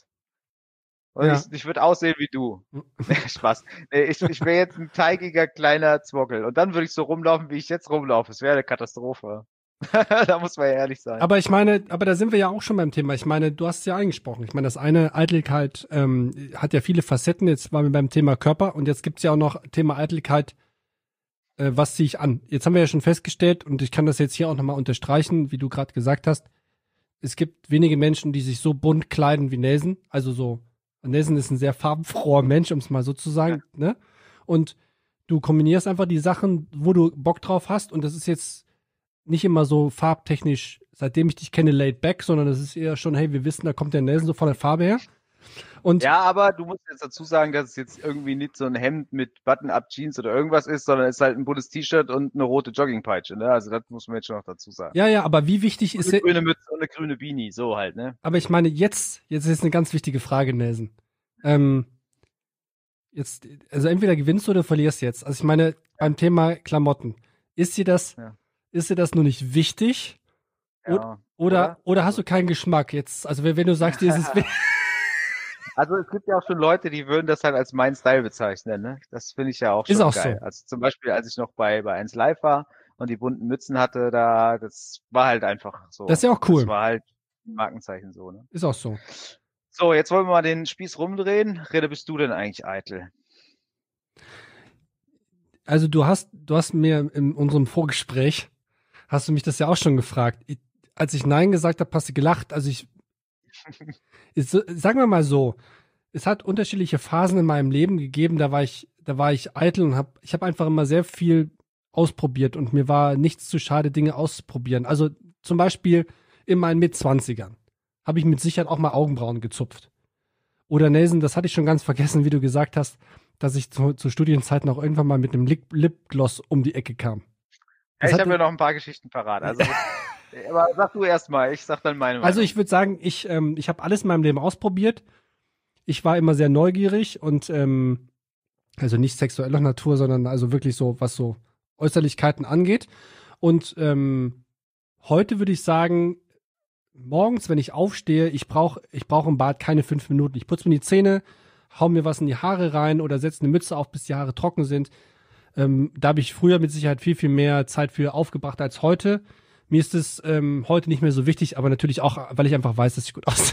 Und Ja. ich, ich würde aussehen wie du. Nee, Spaß. Nee, ich ich wäre jetzt ein teigiger kleiner Zwockel. Und dann würde ich so rumlaufen, wie ich jetzt rumlaufe. Es wäre eine Katastrophe. Da muss man ja ehrlich sein. Aber ich meine, aber da sind wir ja auch schon beim Thema. Ich meine, du hast es ja angesprochen. Ich meine, das eine, Eitelkeit, ähm, hat ja viele Facetten. Jetzt waren wir beim Thema Körper und jetzt gibt's ja auch noch Thema Eitelkeit, äh, was ziehe ich an? Jetzt haben wir ja schon festgestellt und ich kann das jetzt hier auch nochmal unterstreichen, wie du gerade gesagt hast. Es gibt wenige Menschen, die sich so bunt kleiden wie Nelson. Also so, Nelson ist ein sehr farbenfroher Mensch, um es mal so zu sagen, ja. Ne? Und du kombinierst einfach die Sachen, wo du Bock drauf hast und das ist jetzt nicht immer so farbtechnisch, seitdem ich dich kenne, laid back, sondern das ist eher schon, hey, wir wissen, da kommt der Nelson so von der Farbe her. Und ja, aber du musst jetzt dazu sagen, dass es jetzt irgendwie nicht so ein Hemd mit Button-Up-Jeans oder irgendwas ist, sondern es ist halt ein buntes T-Shirt und eine rote Joggingpeitsche, ne? Also das muss man jetzt schon noch dazu sagen. Ja, ja, aber wie wichtig und ist... Eine grüne Mütze und eine grüne Beanie, so halt, ne? Aber ich meine, jetzt, jetzt ist eine ganz wichtige Frage, Nelson. Ähm, jetzt, also entweder gewinnst du oder verlierst jetzt. Also ich meine, beim Thema Klamotten, ist dir das, ja. ist dir das nur nicht wichtig? Ja, oder, oder, oder hast du keinen Geschmack jetzt? Also wenn, wenn du sagst, dir ist es Also es gibt ja auch schon Leute, die würden das halt als mein Style bezeichnen, ne? Das finde ich ja auch schon ist auch geil. So. Also zum Beispiel, als ich noch bei bei eins Live war und die bunten Mützen hatte, da das war halt einfach so. Das ist ja auch cool. Das war halt ein Markenzeichen so, ne? Ist auch so. So, jetzt wollen wir mal den Spieß rumdrehen. Rede, bist du denn eigentlich eitel? Also du hast, du hast mir in unserem Vorgespräch, hast du mich das ja auch schon gefragt. Ich, als ich Nein gesagt habe, hast du gelacht. Also ich, ist, sagen wir mal so, es hat unterschiedliche Phasen in meinem Leben gegeben. Da war ich, da war ich eitel und habe, ich habe einfach immer sehr viel ausprobiert und mir war nichts zu schade, Dinge auszuprobieren. Also zum Beispiel in meinen Mitzwanzigern habe ich mit Sicherheit auch mal Augenbrauen gezupft. Oder Nelson, das hatte ich schon ganz vergessen, wie du gesagt hast, dass ich zu, zu Studienzeiten auch irgendwann mal mit einem Lip Lipgloss um die Ecke kam. Ja, ich habe ja noch ein paar Geschichten parat. Also, aber sag du erst mal, ich sag dann meine Meinung. Also ich würde sagen, ich, ähm, ich habe alles in meinem Leben ausprobiert. Ich war immer sehr neugierig und ähm, also nicht sexueller Natur, sondern also wirklich so, was so Äußerlichkeiten angeht. Und ähm, heute würde ich sagen, morgens, wenn ich aufstehe, ich brauche ich brauch im Bad keine fünf Minuten. Ich putze mir die Zähne, hau mir was in die Haare rein oder setze eine Mütze auf, bis die Haare trocken sind. Ähm, da habe ich früher mit Sicherheit viel, viel mehr Zeit für aufgebracht als heute. Mir ist es ähm, heute nicht mehr so wichtig, aber natürlich auch, weil ich einfach weiß, dass ich gut aussehe.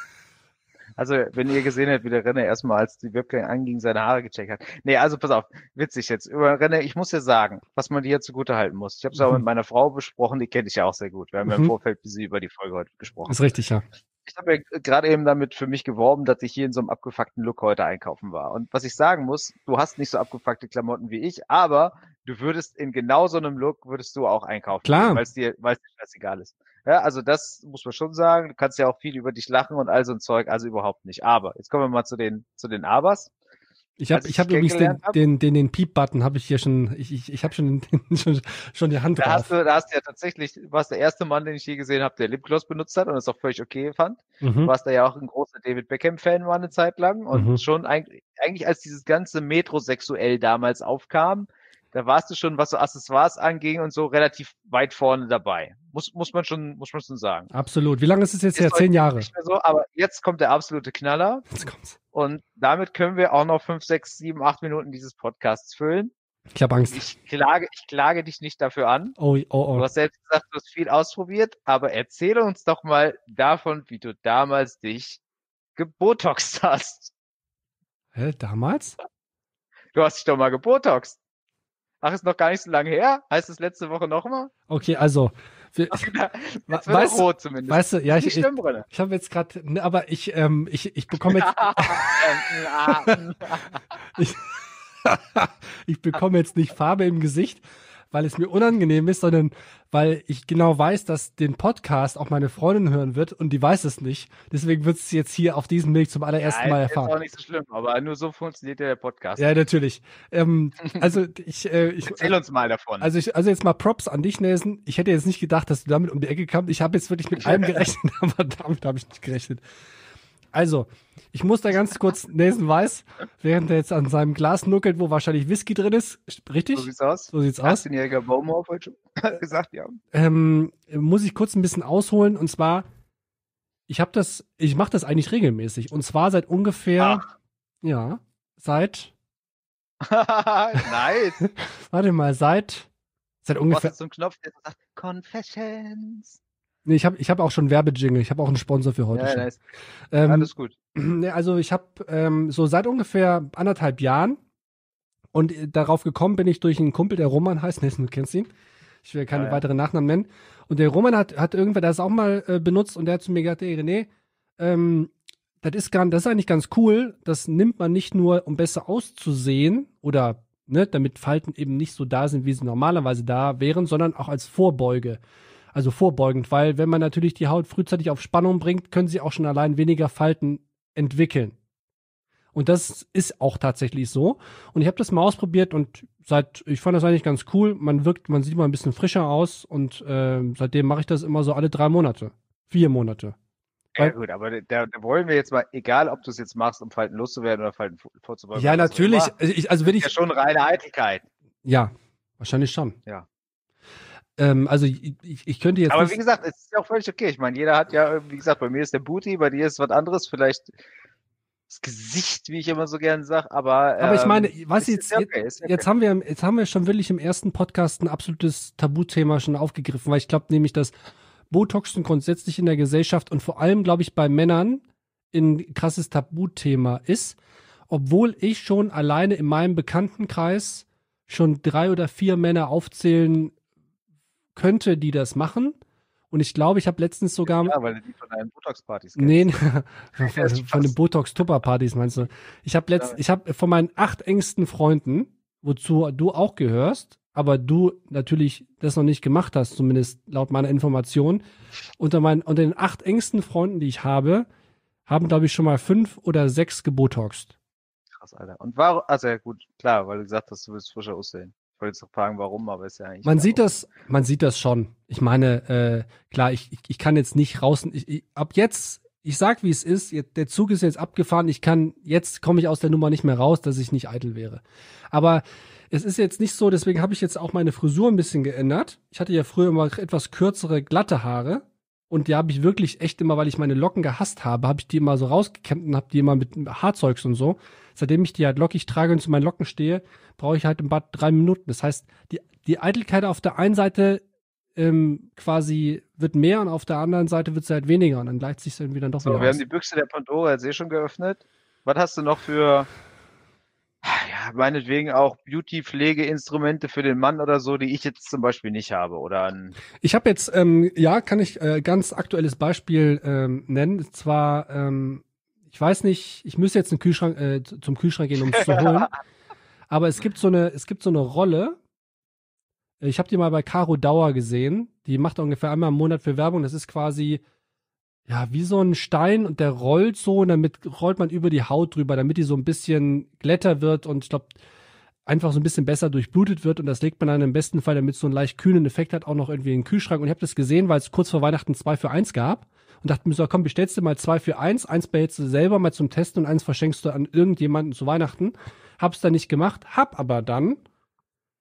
Also, wenn ihr gesehen habt, wie der René erstmal, als die Webcam anging, seine Haare gecheckt hat. Nee, also pass auf, witzig jetzt. Über René, ich muss dir sagen, was man dir hier zugute halten muss. Ich habe es auch Mhm. mit meiner Frau besprochen, die kennt dich ja auch sehr gut. Wir haben ja im Mhm. Vorfeld sie über die Folge heute gesprochen. Ist richtig, ja. Ich habe ja gerade eben damit für mich geworben, dass ich hier in so einem abgefuckten Look heute einkaufen war. Und was ich sagen muss, du hast nicht so abgefuckte Klamotten wie ich, aber du würdest in genau so einem Look, würdest du auch einkaufen. Klar. Weil es dir, weil es dir scheißegal ist. Ja, also das muss man schon sagen. Du kannst ja auch viel über dich lachen und all so ein Zeug, also überhaupt nicht. Aber, jetzt kommen wir mal zu den, zu den Abers. Ich habe Als ich hab ich übrigens den, kennengelernt hab- den, den, den Piep-Button habe ich hier schon, ich, ich, ich habe schon, den- schon, schon die Hand Da drauf. hast du, da hast du ja tatsächlich, du warst der erste Mann, den ich je gesehen habe, der Lipgloss benutzt hat und das auch völlig okay fand. Du Mhm. warst da ja auch ein großer David Beckham-Fan war eine Zeit lang und Mhm. schon eigentlich, eigentlich als dieses ganze Metrosexuell damals aufkam, da warst du schon, was so Accessoires anging und so, relativ weit vorne dabei. Muss, muss man schon, muss man schon sagen. Absolut. Wie lange ist es jetzt her? Zehn Jahre. Nicht mehr so, aber jetzt kommt der absolute Knaller. Jetzt kommt's. Und damit können wir auch noch fünf, sechs, sieben, acht Minuten dieses Podcasts füllen. Ich habe Angst. Ich klage, ich klage dich nicht dafür an. Oh, oh, oh. Du hast selbst gesagt, du hast viel ausprobiert, aber erzähle uns doch mal davon, wie du damals dich gebotoxt hast. Hä, damals? Du hast dich doch mal gebotoxt. Ach, ist noch gar nicht so lange her? Heißt es letzte Woche nochmal? Okay, also. Wir, Ach, na, jetzt weißt, wird rot zumindest. Weißt du, ja, ich, ich, ich, ich habe jetzt gerade, ne, aber ich, ähm, ich, ich bekomme jetzt, ich, ich bekomme jetzt nicht Farbe im Gesicht, weil es mir unangenehm ist, sondern weil ich genau weiß, dass den Podcast auch meine Freundin hören wird und die weiß es nicht. Deswegen wird es jetzt hier auf diesem Weg zum allerersten ja, Mal erfahren. Ist auch nicht so schlimm, aber nur so funktioniert ja der Podcast. Ja, natürlich. Ähm, also ich, äh, ich erzähl uns mal davon. Also ich, also jetzt mal Props an dich, Nelson. Ich hätte jetzt nicht gedacht, dass du damit um die Ecke kamst. Ich habe jetzt wirklich mit allem gerechnet, aber damit habe ich nicht gerechnet. Also, ich muss da ganz kurz, Nelson weiß, während er jetzt an seinem Glas nuckelt, wo wahrscheinlich Whisky drin ist, richtig? So sieht's aus. So sieht's aus. achtzehnjähriger Baumhof heute schon gesagt, ja. Ähm, muss ich kurz ein bisschen ausholen, und zwar, ich habe das, ich mache das eigentlich regelmäßig, und zwar seit ungefähr, Ach. ja, seit, nice. warte mal, seit, seit ungefähr, Was ist so ein Knopf, der sagt, Confessions. nee, ich habe ich hab auch schon Werbejingle, ich habe auch einen Sponsor für heute Ja, schon. nice. Ähm, Alles gut. Ne, also ich habe ähm, so seit ungefähr anderthalb Jahren, und äh, darauf gekommen bin ich durch einen Kumpel, der Roman heißt, ne, du kennst ihn, ich will keine Ja, ja. weiteren Nachnamen nennen, und der Roman hat, hat irgendwer das auch mal äh, benutzt, und der hat zu mir gesagt, ey René, ähm, das ist, gar, das ist eigentlich ganz cool, das nimmt man nicht nur, um besser auszusehen, oder ne, damit Falten eben nicht so da sind, wie sie normalerweise da wären, sondern auch als Vorbeuge. Also vorbeugend, weil wenn man natürlich die Haut frühzeitig auf Spannung bringt, können sie auch schon allein weniger Falten entwickeln. Und das ist auch tatsächlich so. Und ich habe das mal ausprobiert, und seit, ich fand das eigentlich ganz cool. Man wirkt, man sieht mal ein bisschen frischer aus, und äh, seitdem mache ich das immer so alle drei Monate, vier Monate. Ja gut, aber da, da wollen wir jetzt mal, egal ob du es jetzt machst, um Falten loszuwerden oder Falten vorzubeugen. Ja, natürlich. Also, ich, also wenn das ich ist ja schon reine Eitelkeit. Ja, wahrscheinlich schon. Ja. Ähm, also ich, ich, ich könnte jetzt Aber nicht, wie gesagt, es ist ja auch völlig okay. Ich meine, jeder hat ja, wie gesagt, bei mir ist der Booty, bei dir ist was anderes, vielleicht das Gesicht, wie ich immer so gerne sage, aber aber ich meine, ähm, was ist- jetzt, ist ja okay, ist ja jetzt okay. haben wir, jetzt haben wir schon wirklich im ersten Podcast ein absolutes Tabuthema schon aufgegriffen, weil ich glaube nämlich, dass Botoxen grundsätzlich in der Gesellschaft und vor allem, glaube ich, bei Männern ein krasses Tabuthema ist, obwohl ich schon alleine in meinem Bekanntenkreis schon drei oder vier Männer aufzählen könnte, die das machen. Und ich glaube, ich habe letztens sogar Ja, weil du die von deinen Botox-Partys kennst. Nee, Ja, von, ist von den Spaß. Botox-Tupper-Partys meinst du? Ich habe letzt, Ja. ich habe von meinen acht engsten Freunden, wozu du auch gehörst, aber du natürlich das noch nicht gemacht hast, zumindest laut meiner Information, unter meinen, unter den acht engsten Freunden, die ich habe, haben, glaube ich, schon mal fünf oder sechs gebotoxt. Krass, Alter. Und warum, also ja gut, klar, weil du gesagt hast, du willst frischer aussehen. Ich wollte jetzt noch fragen, warum, aber ist ja eigentlich. Man klar, sieht warum. das, man sieht das schon. Ich meine, äh, klar, ich, ich, ich kann jetzt nicht raus, ich, ich, ab jetzt, ich sag, wie es ist, jetzt, der Zug ist jetzt abgefahren, ich kann, jetzt komme ich aus der Nummer nicht mehr raus, dass ich nicht eitel wäre. Aber es ist jetzt nicht so, deswegen habe ich jetzt auch meine Frisur ein bisschen geändert. Ich hatte ja früher immer etwas kürzere, glatte Haare, und die habe ich wirklich echt immer, weil ich meine Locken gehasst habe, habe ich die immer so rausgekämmt und habe die immer mit Haarzeugs und so. Seitdem ich die halt lockig trage und zu meinen Locken stehe, brauche ich halt im Bad drei Minuten. Das heißt, die, die Eitelkeit auf der einen Seite ähm, quasi wird mehr, und auf der anderen Seite wird sie halt weniger, und dann gleicht sich irgendwie dann doch So, wieder wir aus. haben die Büchse der Pandora jetzt eh schon geöffnet. Was hast du noch für, ja, meinetwegen auch Beauty-Pflegeinstrumente für den Mann oder so, die ich jetzt zum Beispiel nicht habe? Oder ein, Ich habe jetzt, ähm, ja, kann ich äh, ganz aktuelles Beispiel ähm, nennen. Und zwar, ähm, ich weiß nicht, ich müsste jetzt einen Kühlschrank, äh, zum Kühlschrank gehen, um es zu holen. Aber es gibt so eine, es gibt so eine Rolle. Ich habe die mal bei Caro Dauer gesehen. Die macht ungefähr einmal im Monat für Werbung. Das ist quasi, ja, wie so ein Stein, und der rollt so, und damit rollt man über die Haut drüber, damit die so ein bisschen glätter wird und ich glaube, einfach so ein bisschen besser durchblutet wird, und das legt man dann im besten Fall, damit es so einen leicht kühlen Effekt hat, auch noch irgendwie in den Kühlschrank. Und ich habe das gesehen, weil es kurz vor Weihnachten zwei für eins gab, und dachte mir so, komm, bestellst du mal zwei für eins, eins behältst du selber mal zum Testen und eins verschenkst du an irgendjemanden zu Weihnachten. Hab's dann nicht gemacht, hab aber dann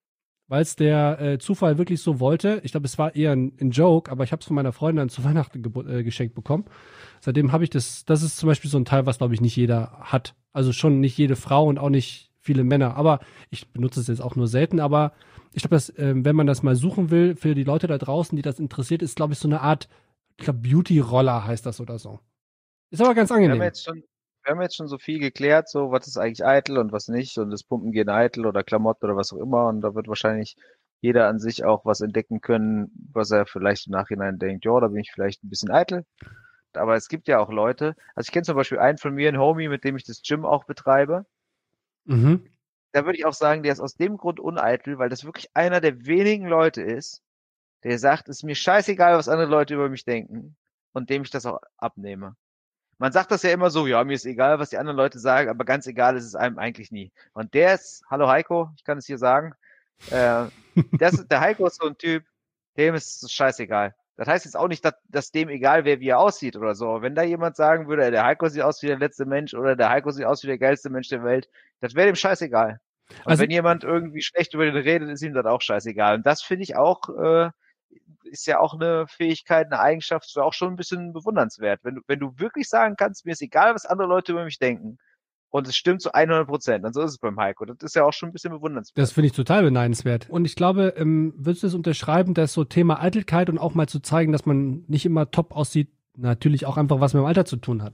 weil es der äh, Zufall wirklich so wollte. Ich glaube, es war eher ein, ein Joke, aber ich habe es von meiner Freundin zu Weihnachten äh, geschenkt bekommen. Seitdem habe ich das, das ist zum Beispiel so ein Teil, was, glaube ich, nicht jeder hat. Also schon nicht jede Frau und auch nicht viele Männer. Aber ich benutze es jetzt auch nur selten. Aber ich glaube, dass, äh, wenn man das mal suchen will, für die Leute da draußen, die das interessiert, ist, glaube ich, so eine Art, ich glaube, Beauty-Roller heißt das oder so. Ist aber ganz angenehm. Wir haben jetzt schon, wir haben jetzt schon so viel geklärt, so was ist eigentlich eitel und was nicht und das Pumpen gehen eitel oder Klamotten oder was auch immer und da wird wahrscheinlich jeder an sich auch was entdecken können, was er vielleicht im Nachhinein denkt, ja, da bin ich vielleicht ein bisschen eitel. Aber es gibt ja auch Leute, also ich kenne zum Beispiel einen von mir, einen Homie, mit dem ich das Gym auch betreibe. Mhm. Da würde ich auch sagen, der ist aus dem Grund uneitel, weil das wirklich einer der wenigen Leute ist, der sagt, es ist mir scheißegal, was andere Leute über mich denken und dem ich das auch abnehme. Man sagt das ja immer so, ja, mir ist egal, was die anderen Leute sagen, aber ganz egal ist es einem eigentlich nie. Und der ist, hallo Heiko, ich kann es hier sagen, äh, das, der Heiko ist so ein Typ, dem ist es scheißegal. Das heißt jetzt auch nicht, dass, dass dem egal wäre, wie er aussieht oder so. Wenn da jemand sagen würde, der Heiko sieht aus wie der letzte Mensch oder der Heiko sieht aus wie der geilste Mensch der Welt, das wäre dem scheißegal. Und Also- wenn jemand irgendwie schlecht über den redet, ist ihm das auch scheißegal. Und das finde ich auch, äh, ist ja auch eine Fähigkeit, eine Eigenschaft, ist auch schon ein bisschen bewundernswert. Wenn du, wenn du wirklich sagen kannst, mir ist egal, was andere Leute über mich denken, und es stimmt zu hundert Prozent, dann so ist es beim Heiko. Das ist ja auch schon ein bisschen bewundernswert. Das finde ich total beneidenswert. Und ich glaube, ähm, würdest du es unterschreiben, dass so Thema Eitelkeit und auch mal zu zeigen, dass man nicht immer top aussieht, natürlich auch einfach was mit dem Alter zu tun hat?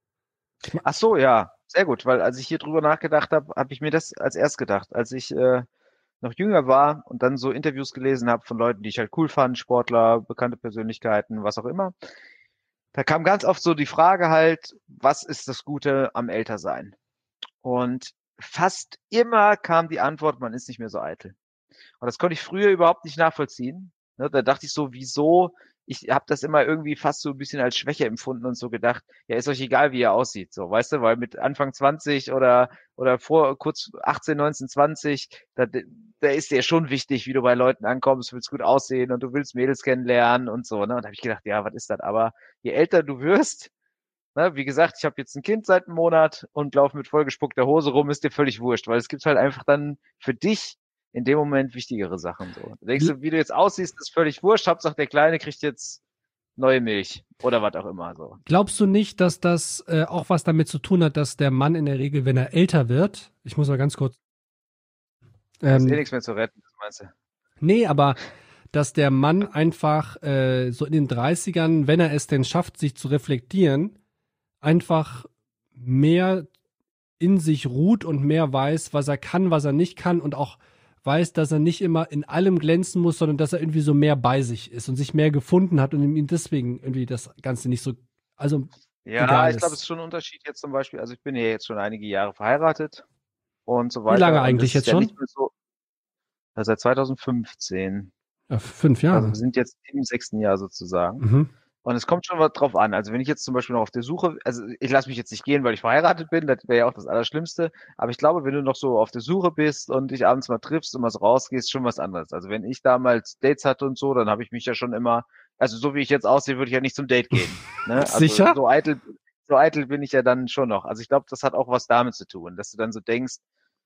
Ach so, ja, sehr gut, weil als ich hier drüber nachgedacht habe, habe ich mir das als erst gedacht, als ich äh, noch jünger war und dann so Interviews gelesen habe von Leuten, die ich halt cool fand, Sportler, bekannte Persönlichkeiten, was auch immer. Da kam ganz oft so die Frage halt, was ist das Gute am Ältersein? Und fast immer kam die Antwort, man ist nicht mehr so eitel. Und das konnte ich früher überhaupt nicht nachvollziehen. Ne, da dachte ich so, wieso? Ich habe das immer irgendwie fast so ein bisschen als Schwäche empfunden und so gedacht, ja, ist euch egal, wie ihr aussieht, so, weißt du, weil mit Anfang zwanzig oder oder vor kurz achtzehn, neunzehn, zwanzig, da, da ist dir schon wichtig, wie du bei Leuten ankommst, du willst gut aussehen und du willst Mädels kennenlernen und so, ne? Und da habe ich gedacht, ja, was ist das? Aber je älter du wirst, ne, wie gesagt, ich habe jetzt ein Kind seit einem Monat und laufe mit vollgespuckter Hose rum, ist dir völlig wurscht, weil es gibt halt einfach dann für dich in dem Moment wichtigere Sachen. So. Da denkst du, wie du jetzt aussiehst, ist völlig wurscht. Hauptsache der Kleine kriegt jetzt neue Milch oder was auch immer. So. Glaubst du nicht, dass das äh, auch was damit zu tun hat, dass der Mann in der Regel, wenn er älter wird, ich muss mal ganz kurz. Ähm, ist ähm, eh nichts mehr zu retten, was meinst du? Nee, aber dass der Mann einfach äh, so in den dreißigern, wenn er es denn schafft, sich zu reflektieren, einfach mehr in sich ruht und mehr weiß, was er kann, was er nicht kann und auch weiß, dass er nicht immer in allem glänzen muss, sondern dass er irgendwie so mehr bei sich ist und sich mehr gefunden hat und ihm deswegen irgendwie das Ganze nicht so, also ja, ich glaube, es ist schon ein Unterschied jetzt zum Beispiel, also ich bin ja jetzt schon einige Jahre verheiratet und so weiter. Wie lange eigentlich jetzt ja schon? Nicht mehr so, also seit zweitausendfünfzehn. Ja, fünf Jahre. Also wir sind jetzt im sechsten Jahr sozusagen. Mhm. Und es kommt schon was drauf an. Also wenn ich jetzt zum Beispiel noch auf der Suche, also ich lasse mich jetzt nicht gehen, weil ich verheiratet bin, das wäre ja auch das Allerschlimmste. Aber ich glaube, wenn du noch so auf der Suche bist und dich abends mal triffst und mal so rausgehst, schon was anderes. Also wenn ich damals Dates hatte und so, dann habe ich mich ja schon immer, also so wie ich jetzt aussehe, würde ich ja nicht zum Date gehen. Ne? Also Sicher? So eitel, so eitel bin ich ja dann schon noch. Also ich glaube, das hat auch was damit zu tun, dass du dann so denkst,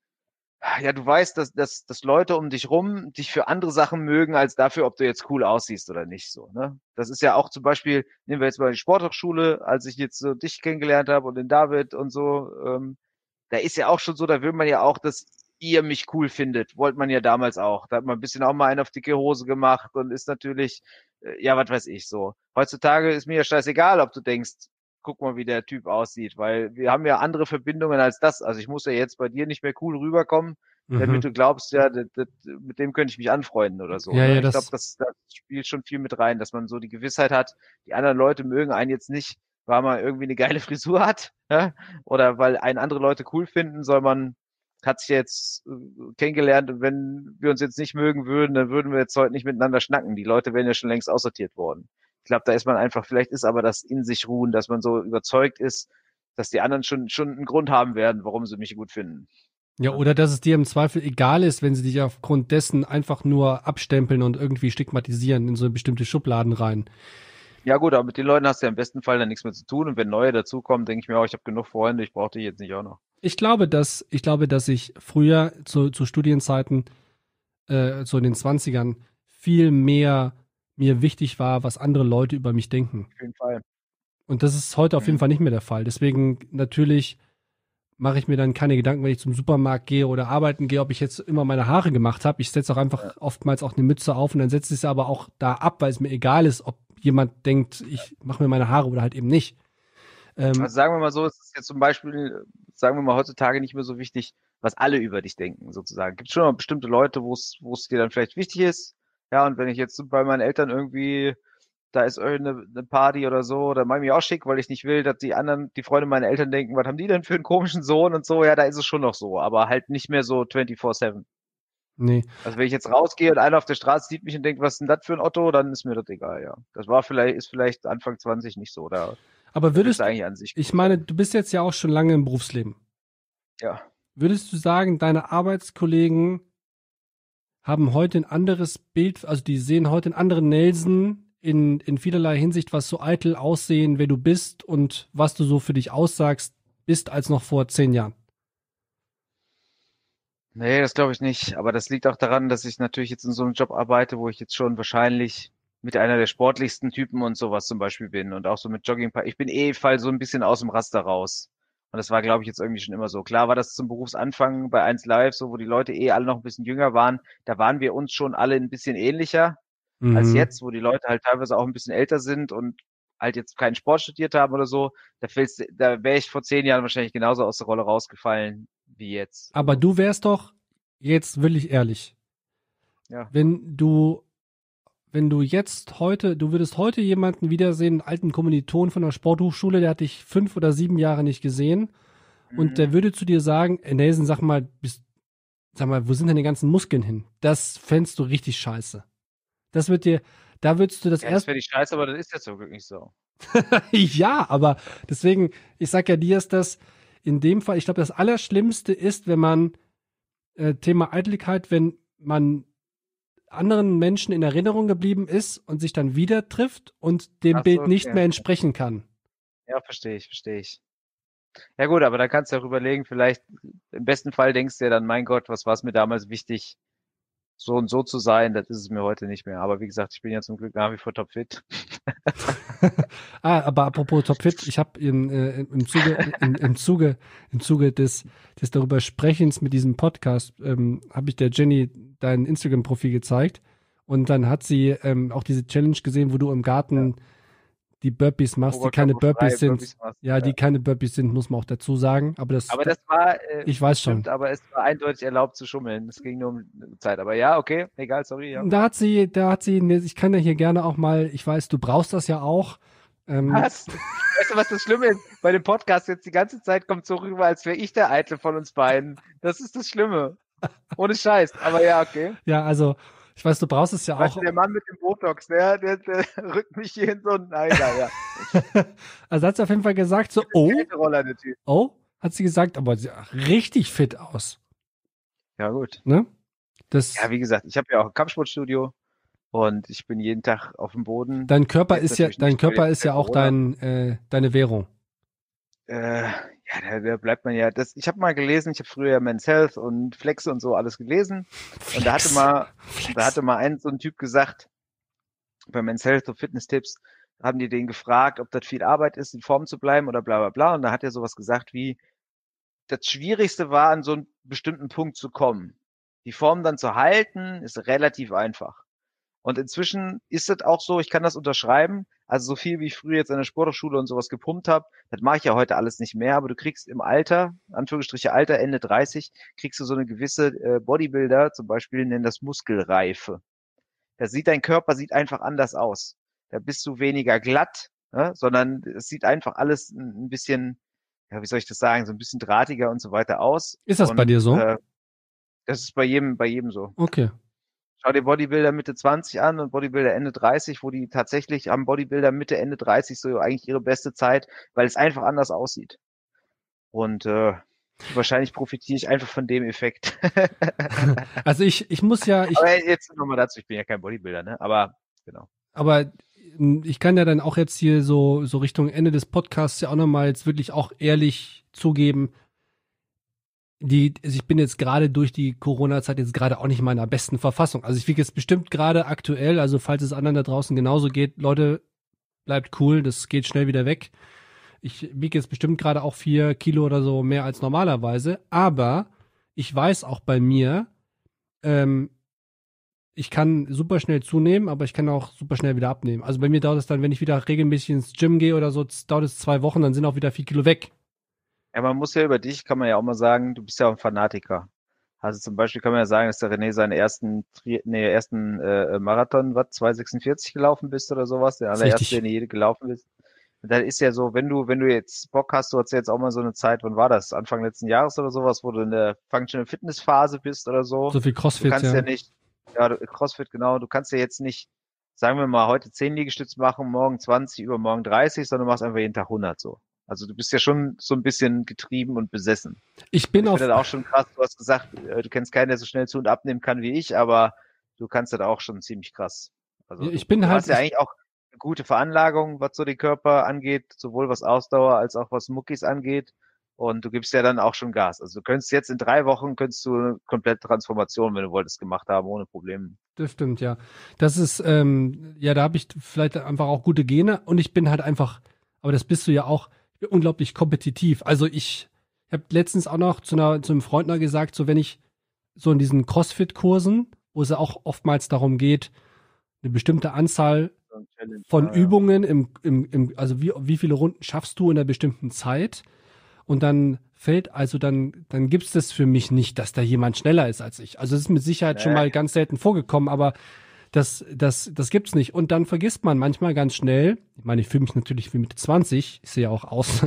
ja, du weißt, dass, dass, dass Leute um dich rum dich für andere Sachen mögen, als dafür, ob du jetzt cool aussiehst oder nicht so, ne? Das ist ja auch zum Beispiel, nehmen wir jetzt mal die Sporthochschule, als ich jetzt so dich kennengelernt habe und den David und so, ähm, da ist ja auch schon so, da will man ja auch, dass ihr mich cool findet, wollte man ja damals auch. Da hat man ein bisschen auch mal einen auf dicke Hose gemacht und ist natürlich, äh, ja, was weiß ich so. Heutzutage ist mir ja scheißegal, ob du denkst, guck mal, wie der Typ aussieht, weil wir haben ja andere Verbindungen als das. Also ich muss ja jetzt bei dir nicht mehr cool rüberkommen, mhm. damit du glaubst, ja, das, das, mit dem könnte ich mich anfreunden oder so. Ja, ne? ja, ich das glaube, das, das spielt schon viel mit rein, dass man so die Gewissheit hat, die anderen Leute mögen einen jetzt nicht, weil man irgendwie eine geile Frisur hat, ja? Oder weil einen andere Leute cool finden, soll man hat sich jetzt kennengelernt und wenn wir uns jetzt nicht mögen würden, dann würden wir jetzt heute nicht miteinander schnacken. Die Leute wären ja schon längst aussortiert worden. Ich glaube, da ist man einfach, vielleicht ist aber das in sich ruhen, dass man so überzeugt ist, dass die anderen schon schon einen Grund haben werden, warum sie mich gut finden. Ja, oder dass es dir im Zweifel egal ist, wenn sie dich aufgrund dessen einfach nur abstempeln und irgendwie stigmatisieren in so bestimmte Schubladen rein. Ja gut, aber mit den Leuten hast du ja im besten Fall dann nichts mehr zu tun und wenn neue dazukommen, denke ich mir auch, ich habe genug Freunde, ich brauche die jetzt nicht auch noch. Ich glaube, dass ich glaube, dass ich früher zu, zu Studienzeiten äh, so in den zwanzigern, viel mehr mir wichtig war, was andere Leute über mich denken. Auf jeden Fall. Und das ist heute auf jeden Mhm. Fall nicht mehr der Fall. Deswegen natürlich mache ich mir dann keine Gedanken, wenn ich zum Supermarkt gehe oder arbeiten gehe, ob ich jetzt immer meine Haare gemacht habe. Ich setze auch einfach ja. oftmals auch eine Mütze auf und dann setze ich sie aber auch da ab, weil es mir egal ist, ob jemand denkt, ich mache mir meine Haare oder halt eben nicht. Ähm, also sagen wir mal so, es ist jetzt zum Beispiel, sagen wir mal heutzutage nicht mehr so wichtig, was alle über dich denken, sozusagen. Gibt schon noch bestimmte Leute, wo es wo es dir dann vielleicht wichtig ist. Ja, und wenn ich jetzt bei meinen Eltern irgendwie, da ist irgendeine eine Party oder so, dann mache ich mich auch schick, weil ich nicht will, dass die anderen, die Freunde meiner Eltern denken, was haben die denn für einen komischen Sohn und so. Ja, da ist es schon noch so, aber halt nicht mehr so vierundzwanzig sieben. Nee. Also wenn ich jetzt rausgehe und einer auf der Straße sieht mich und denkt, was ist denn das für ein Otto, dann ist mir das egal, ja. Das war vielleicht, ist vielleicht Anfang zwanzig nicht so, da. Aber würdest du, eigentlich an sich ich meine, du bist jetzt ja auch schon lange im Berufsleben. Ja. Würdest du sagen, deine Arbeitskollegen haben heute ein anderes Bild, also die sehen heute einen anderen Nelson in, in vielerlei Hinsicht, was so eitel aussehen, wer du bist und was du so für dich aussagst, bist als noch vor zehn Jahren? Nee, das glaube ich nicht. Aber das liegt auch daran, dass ich natürlich jetzt in so einem Job arbeite, wo ich jetzt schon wahrscheinlich mit einer der sportlichsten Typen und sowas zum Beispiel bin und auch so mit Jogging. Ich bin eh fall so ein bisschen aus dem Raster raus. Und das war, glaube ich, jetzt irgendwie schon immer so. Klar war das zum Berufsanfang bei eins Live so, wo die Leute eh alle noch ein bisschen jünger waren. Da waren wir uns schon alle ein bisschen ähnlicher mhm. als jetzt, wo die Leute halt teilweise auch ein bisschen älter sind und halt jetzt keinen Sport studiert haben oder so. Da fällst, da wäre ich vor zehn Jahren wahrscheinlich genauso aus der Rolle rausgefallen wie jetzt. Aber du wärst doch jetzt wirklich ehrlich. Ja. Wenn du Wenn du jetzt heute, du würdest heute jemanden wiedersehen, einen alten Kommiliton von der Sporthochschule, der hat dich fünf oder sieben Jahre nicht gesehen mhm. und der würde zu dir sagen, ey Nelson, sag mal, bist, sag mal, wo sind denn die ganzen Muskeln hin? Das fändest du richtig scheiße. Das wird dir, da würdest du das ja, erst... Das wäre die Scheiße, aber das ist jetzt zum Glück nicht so. Ja, aber deswegen, ich sag ja dir, ist das in dem Fall, ich glaube, das Allerschlimmste ist, wenn man, äh, Thema Eitelkeit, wenn man anderen Menschen in Erinnerung geblieben ist und sich dann wieder trifft und dem Ach so, Bild okay. nicht mehr entsprechen kann. Ja, verstehe ich, verstehe ich. Ja gut, aber da kannst du auch überlegen, vielleicht im besten Fall denkst du ja dann, mein Gott, was war es mir damals wichtig, so und so zu sein, das ist es mir heute nicht mehr. Aber wie gesagt, ich bin ja zum Glück nach wie vor topfit. Ah, aber apropos topfit, ich habe äh, im Zuge, in, im Zuge, im Zuge des, des darüber Sprechens mit diesem Podcast, ähm, habe ich der Jenny dein Instagram-Profil gezeigt und dann hat sie ähm, auch diese Challenge gesehen, wo du im Garten ja. die Burpees machst, die keine Burpees sind. Burpees machst, ja, ja, die keine Burpees sind, muss man auch dazu sagen. Aber das, aber das war, äh, ich weiß stimmt, schon. Aber es war eindeutig erlaubt zu schummeln. Es ging nur um Zeit. Aber ja, okay, egal, sorry. Ja. Da hat sie, da hat sie, ich kann ja hier gerne auch mal, ich weiß, du brauchst das ja auch. Ähm, was? Weißt du, was das Schlimme ist? Bei dem Podcast jetzt die ganze Zeit kommt so rüber, als wäre ich der Eitel von uns beiden. Das ist das Schlimme. Ohne Scheiß. Aber ja, okay. Ja, also, ich weiß, du brauchst es ja weißt auch. Du, der Mann mit dem Botox, der, der, der rückt mich hier in so einen Eiler, ja. Also hat sie auf jeden Fall gesagt, so, oh, Roller, der Typ. oh, hat sie gesagt, aber sie sieht richtig fit aus. Ja, gut. Ne? Das, ja, wie gesagt, ich habe ja auch ein Kampfsportstudio und ich bin jeden Tag auf dem Boden. Dein Körper ist ja, dein Körper ist ja auch dein, äh, deine Währung. Äh, ja, da, da bleibt man ja. Das, ich habe mal gelesen, ich habe früher Men's Health und Flex und so alles gelesen. Flex. Und da hatte mal, Flex. da hatte mal ein so ein Typ gesagt, bei Men's Health und Fitness-Tipps, haben die den gefragt, ob das viel Arbeit ist, in Form zu bleiben oder bla bla bla. Und da hat er sowas gesagt wie, das Schwierigste war, an so einen bestimmten Punkt zu kommen. Die Form dann zu halten, ist relativ einfach. Und inzwischen ist es auch so, ich kann das unterschreiben, also so viel wie ich früher jetzt an der Sporthochschule und sowas gepumpt habe, das mache ich ja heute alles nicht mehr, aber du kriegst im Alter, Anführungsstriche Alter, Ende dreißig, kriegst du so eine gewisse äh, Bodybuilder, zum Beispiel nennen das Muskelreife. Da sieht dein Körper sieht einfach anders aus. Da bist du weniger glatt, ne, sondern es sieht einfach alles ein bisschen, ja, wie soll ich das sagen, so ein bisschen drahtiger und so weiter aus. Ist das und, bei dir so? Äh, das ist bei jedem, bei jedem so. Okay. Schau dir Bodybuilder Mitte zwanzig an und Bodybuilder Ende dreißig, wo die tatsächlich am Bodybuilder Mitte, Ende dreißig so eigentlich ihre beste Zeit, weil es einfach anders aussieht. Und äh, wahrscheinlich profitiere ich einfach von dem Effekt. Also ich, ich muss ja... Ich, aber jetzt nochmal dazu, ich bin ja kein Bodybuilder, ne? Aber genau. Aber ich kann ja dann auch jetzt hier so, so Richtung Ende des Podcasts ja auch nochmal jetzt wirklich auch ehrlich zugeben, die, also ich bin jetzt gerade durch die Corona-Zeit jetzt gerade auch nicht in meiner besten Verfassung. Also ich wiege jetzt bestimmt gerade aktuell, also falls es anderen da draußen genauso geht, Leute, bleibt cool, das geht schnell wieder weg. Ich wiege jetzt bestimmt gerade auch vier Kilo oder so mehr als normalerweise, aber ich weiß auch bei mir, ähm, ich kann super schnell zunehmen, aber ich kann auch super schnell wieder abnehmen. Also bei mir dauert es dann, wenn ich wieder regelmäßig ins Gym gehe oder so, dauert es zwei Wochen, dann sind auch wieder vier Kilo weg. Ja, man muss ja über dich, kann man ja auch mal sagen, du bist ja auch ein Fanatiker. Also zum Beispiel kann man ja sagen, dass der René seinen ersten, Tri- nee, ersten äh, Marathon, was, zwei sechsundvierzig gelaufen bist oder sowas, der allererste, den du je gelaufen bist. Und dann ist ja so, wenn du, wenn du jetzt Bock hast, du hast ja jetzt auch mal so eine Zeit, wann war das? Anfang letzten Jahres oder sowas, wo du in der Functional Fitness Phase bist oder so. So viel Crossfit, du kannst ja, ja. ja nicht, ja, Crossfit, genau, du kannst ja jetzt nicht, sagen wir mal, heute zehn Liegestütze machen, morgen zwanzig, übermorgen dreißig, sondern du machst einfach jeden Tag hundert so. Also du bist ja schon so ein bisschen getrieben und besessen. Ich bin ich auf. finde das auch schon krass. Du hast gesagt, du kennst keinen, der so schnell zu und abnehmen kann wie ich, aber du kannst das auch schon ziemlich krass. Also ich bin du halt. hast ja eigentlich auch eine gute Veranlagung, was so den Körper angeht, sowohl was Ausdauer als auch was Muckis angeht. Und du gibst ja dann auch schon Gas. Also du könntest jetzt in drei Wochen könntest du eine komplette Transformation, wenn du wolltest, gemacht haben, ohne Probleme. Das stimmt, ja. Das ist, ähm, ja, da habe ich vielleicht einfach auch gute Gene und ich bin halt einfach, aber das bist du ja auch, unglaublich kompetitiv. Also ich habe letztens auch noch zu, einer, zu einem Freund noch gesagt, so wenn ich so in diesen Crossfit-Kursen, wo es ja auch oftmals darum geht, eine bestimmte Anzahl von ja, Übungen, im, im, im, also wie, wie viele Runden schaffst du in einer bestimmten Zeit und dann fällt, also dann, dann gibt es das für mich nicht, dass da jemand schneller ist als ich. Also es ist mit Sicherheit nee. schon mal ganz selten vorgekommen, aber Das, das, das gibt's nicht. Und dann vergisst man manchmal ganz schnell, ich meine, ich fühle mich natürlich wie Mitte zwanzig, ich sehe ja auch aus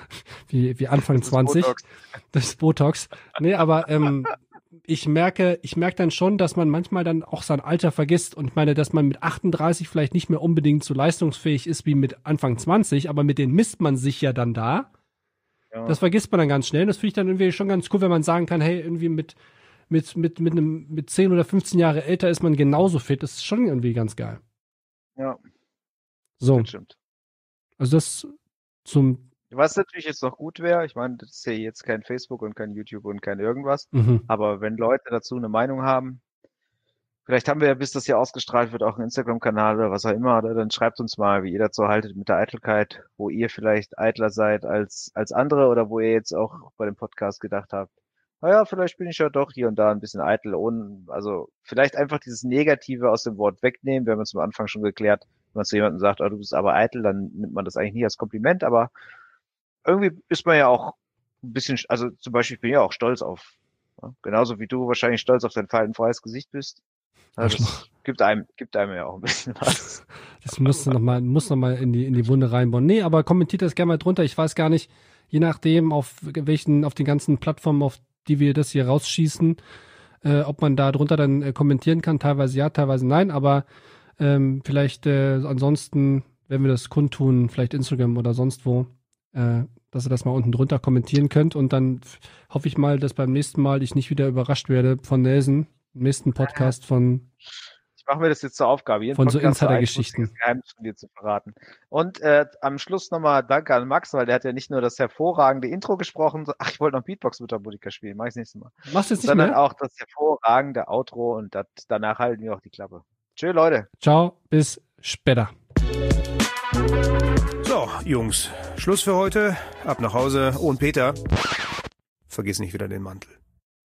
wie, wie Anfang das zwanzig. Botox. Das ist Botox. Nee, aber ähm, ich merke, ich merke dann schon, dass man manchmal dann auch sein Alter vergisst. Und ich meine, dass man mit achtunddreißig vielleicht nicht mehr unbedingt so leistungsfähig ist wie mit Anfang zwanzig, aber mit denen misst man sich ja dann da. Ja. Das vergisst man dann ganz schnell. Das finde ich dann irgendwie schon ganz cool, wenn man sagen kann, hey, irgendwie mit Mit, mit, mit, einem, mit zehn oder fünfzehn Jahre älter ist man genauso fit. Das ist schon irgendwie ganz geil. Ja. So. Das stimmt. Also das zum. Was natürlich jetzt noch gut wäre, ich meine, das ist ja jetzt kein Facebook und kein YouTube und kein irgendwas, mhm. aber wenn Leute dazu eine Meinung haben, vielleicht haben wir ja, bis das hier ausgestrahlt wird, auch einen Instagram-Kanal oder was auch immer, oder dann schreibt uns mal, wie ihr dazu haltet mit der Eitelkeit, wo ihr vielleicht eitler seid als, als andere oder wo ihr jetzt auch bei dem Podcast gedacht habt, naja, vielleicht bin ich ja doch hier und da ein bisschen eitel. Ohne, also vielleicht einfach dieses Negative aus dem Wort wegnehmen. Wir haben uns am Anfang schon geklärt, wenn man zu jemandem sagt, oh, du bist aber eitel, dann nimmt man das eigentlich nie als Kompliment. Aber irgendwie ist man ja auch ein bisschen, also zum Beispiel, ich bin ja auch stolz auf, ja, genauso wie du wahrscheinlich stolz auf dein faltenfreies Gesicht bist. Also das gibt einem, gibt einem ja auch ein bisschen was. Das musst du noch mal, muss noch mal in die, in die Wunde reinbauen. Nee, aber kommentiert das gerne mal drunter. Ich weiß gar nicht, je nachdem, auf welchen, auf den ganzen Plattformen, auf die wir das hier rausschießen, äh, ob man da drunter dann äh, kommentieren kann, teilweise ja, teilweise nein, aber ähm, vielleicht äh, ansonsten, wenn wir das kundtun, vielleicht Instagram oder sonst wo, äh, dass ihr das mal unten drunter kommentieren könnt und dann f- hoffe ich mal, dass beim nächsten Mal ich nicht wieder überrascht werde von Nelson, im nächsten Podcast von Ich mache mir das jetzt zur Aufgabe, jeden von so Podcast Insider-Geschichten. ein Geheimnis von dir zu verraten. Und äh, am Schluss nochmal Danke an Max, weil der hat ja nicht nur das hervorragende Intro gesprochen, so, ach, ich wollte noch Beatbox mit der Harmonika spielen, mach ich das nächste Mal. Machst du jetzt nicht Sondern mehr? auch das hervorragende Outro und dat, danach halten wir auch die Klappe. Tschö, Leute. Ciao, bis später. So, Jungs, Schluss für heute. Ab nach Hause. Oh, und Peter, vergiss nicht wieder den Mantel.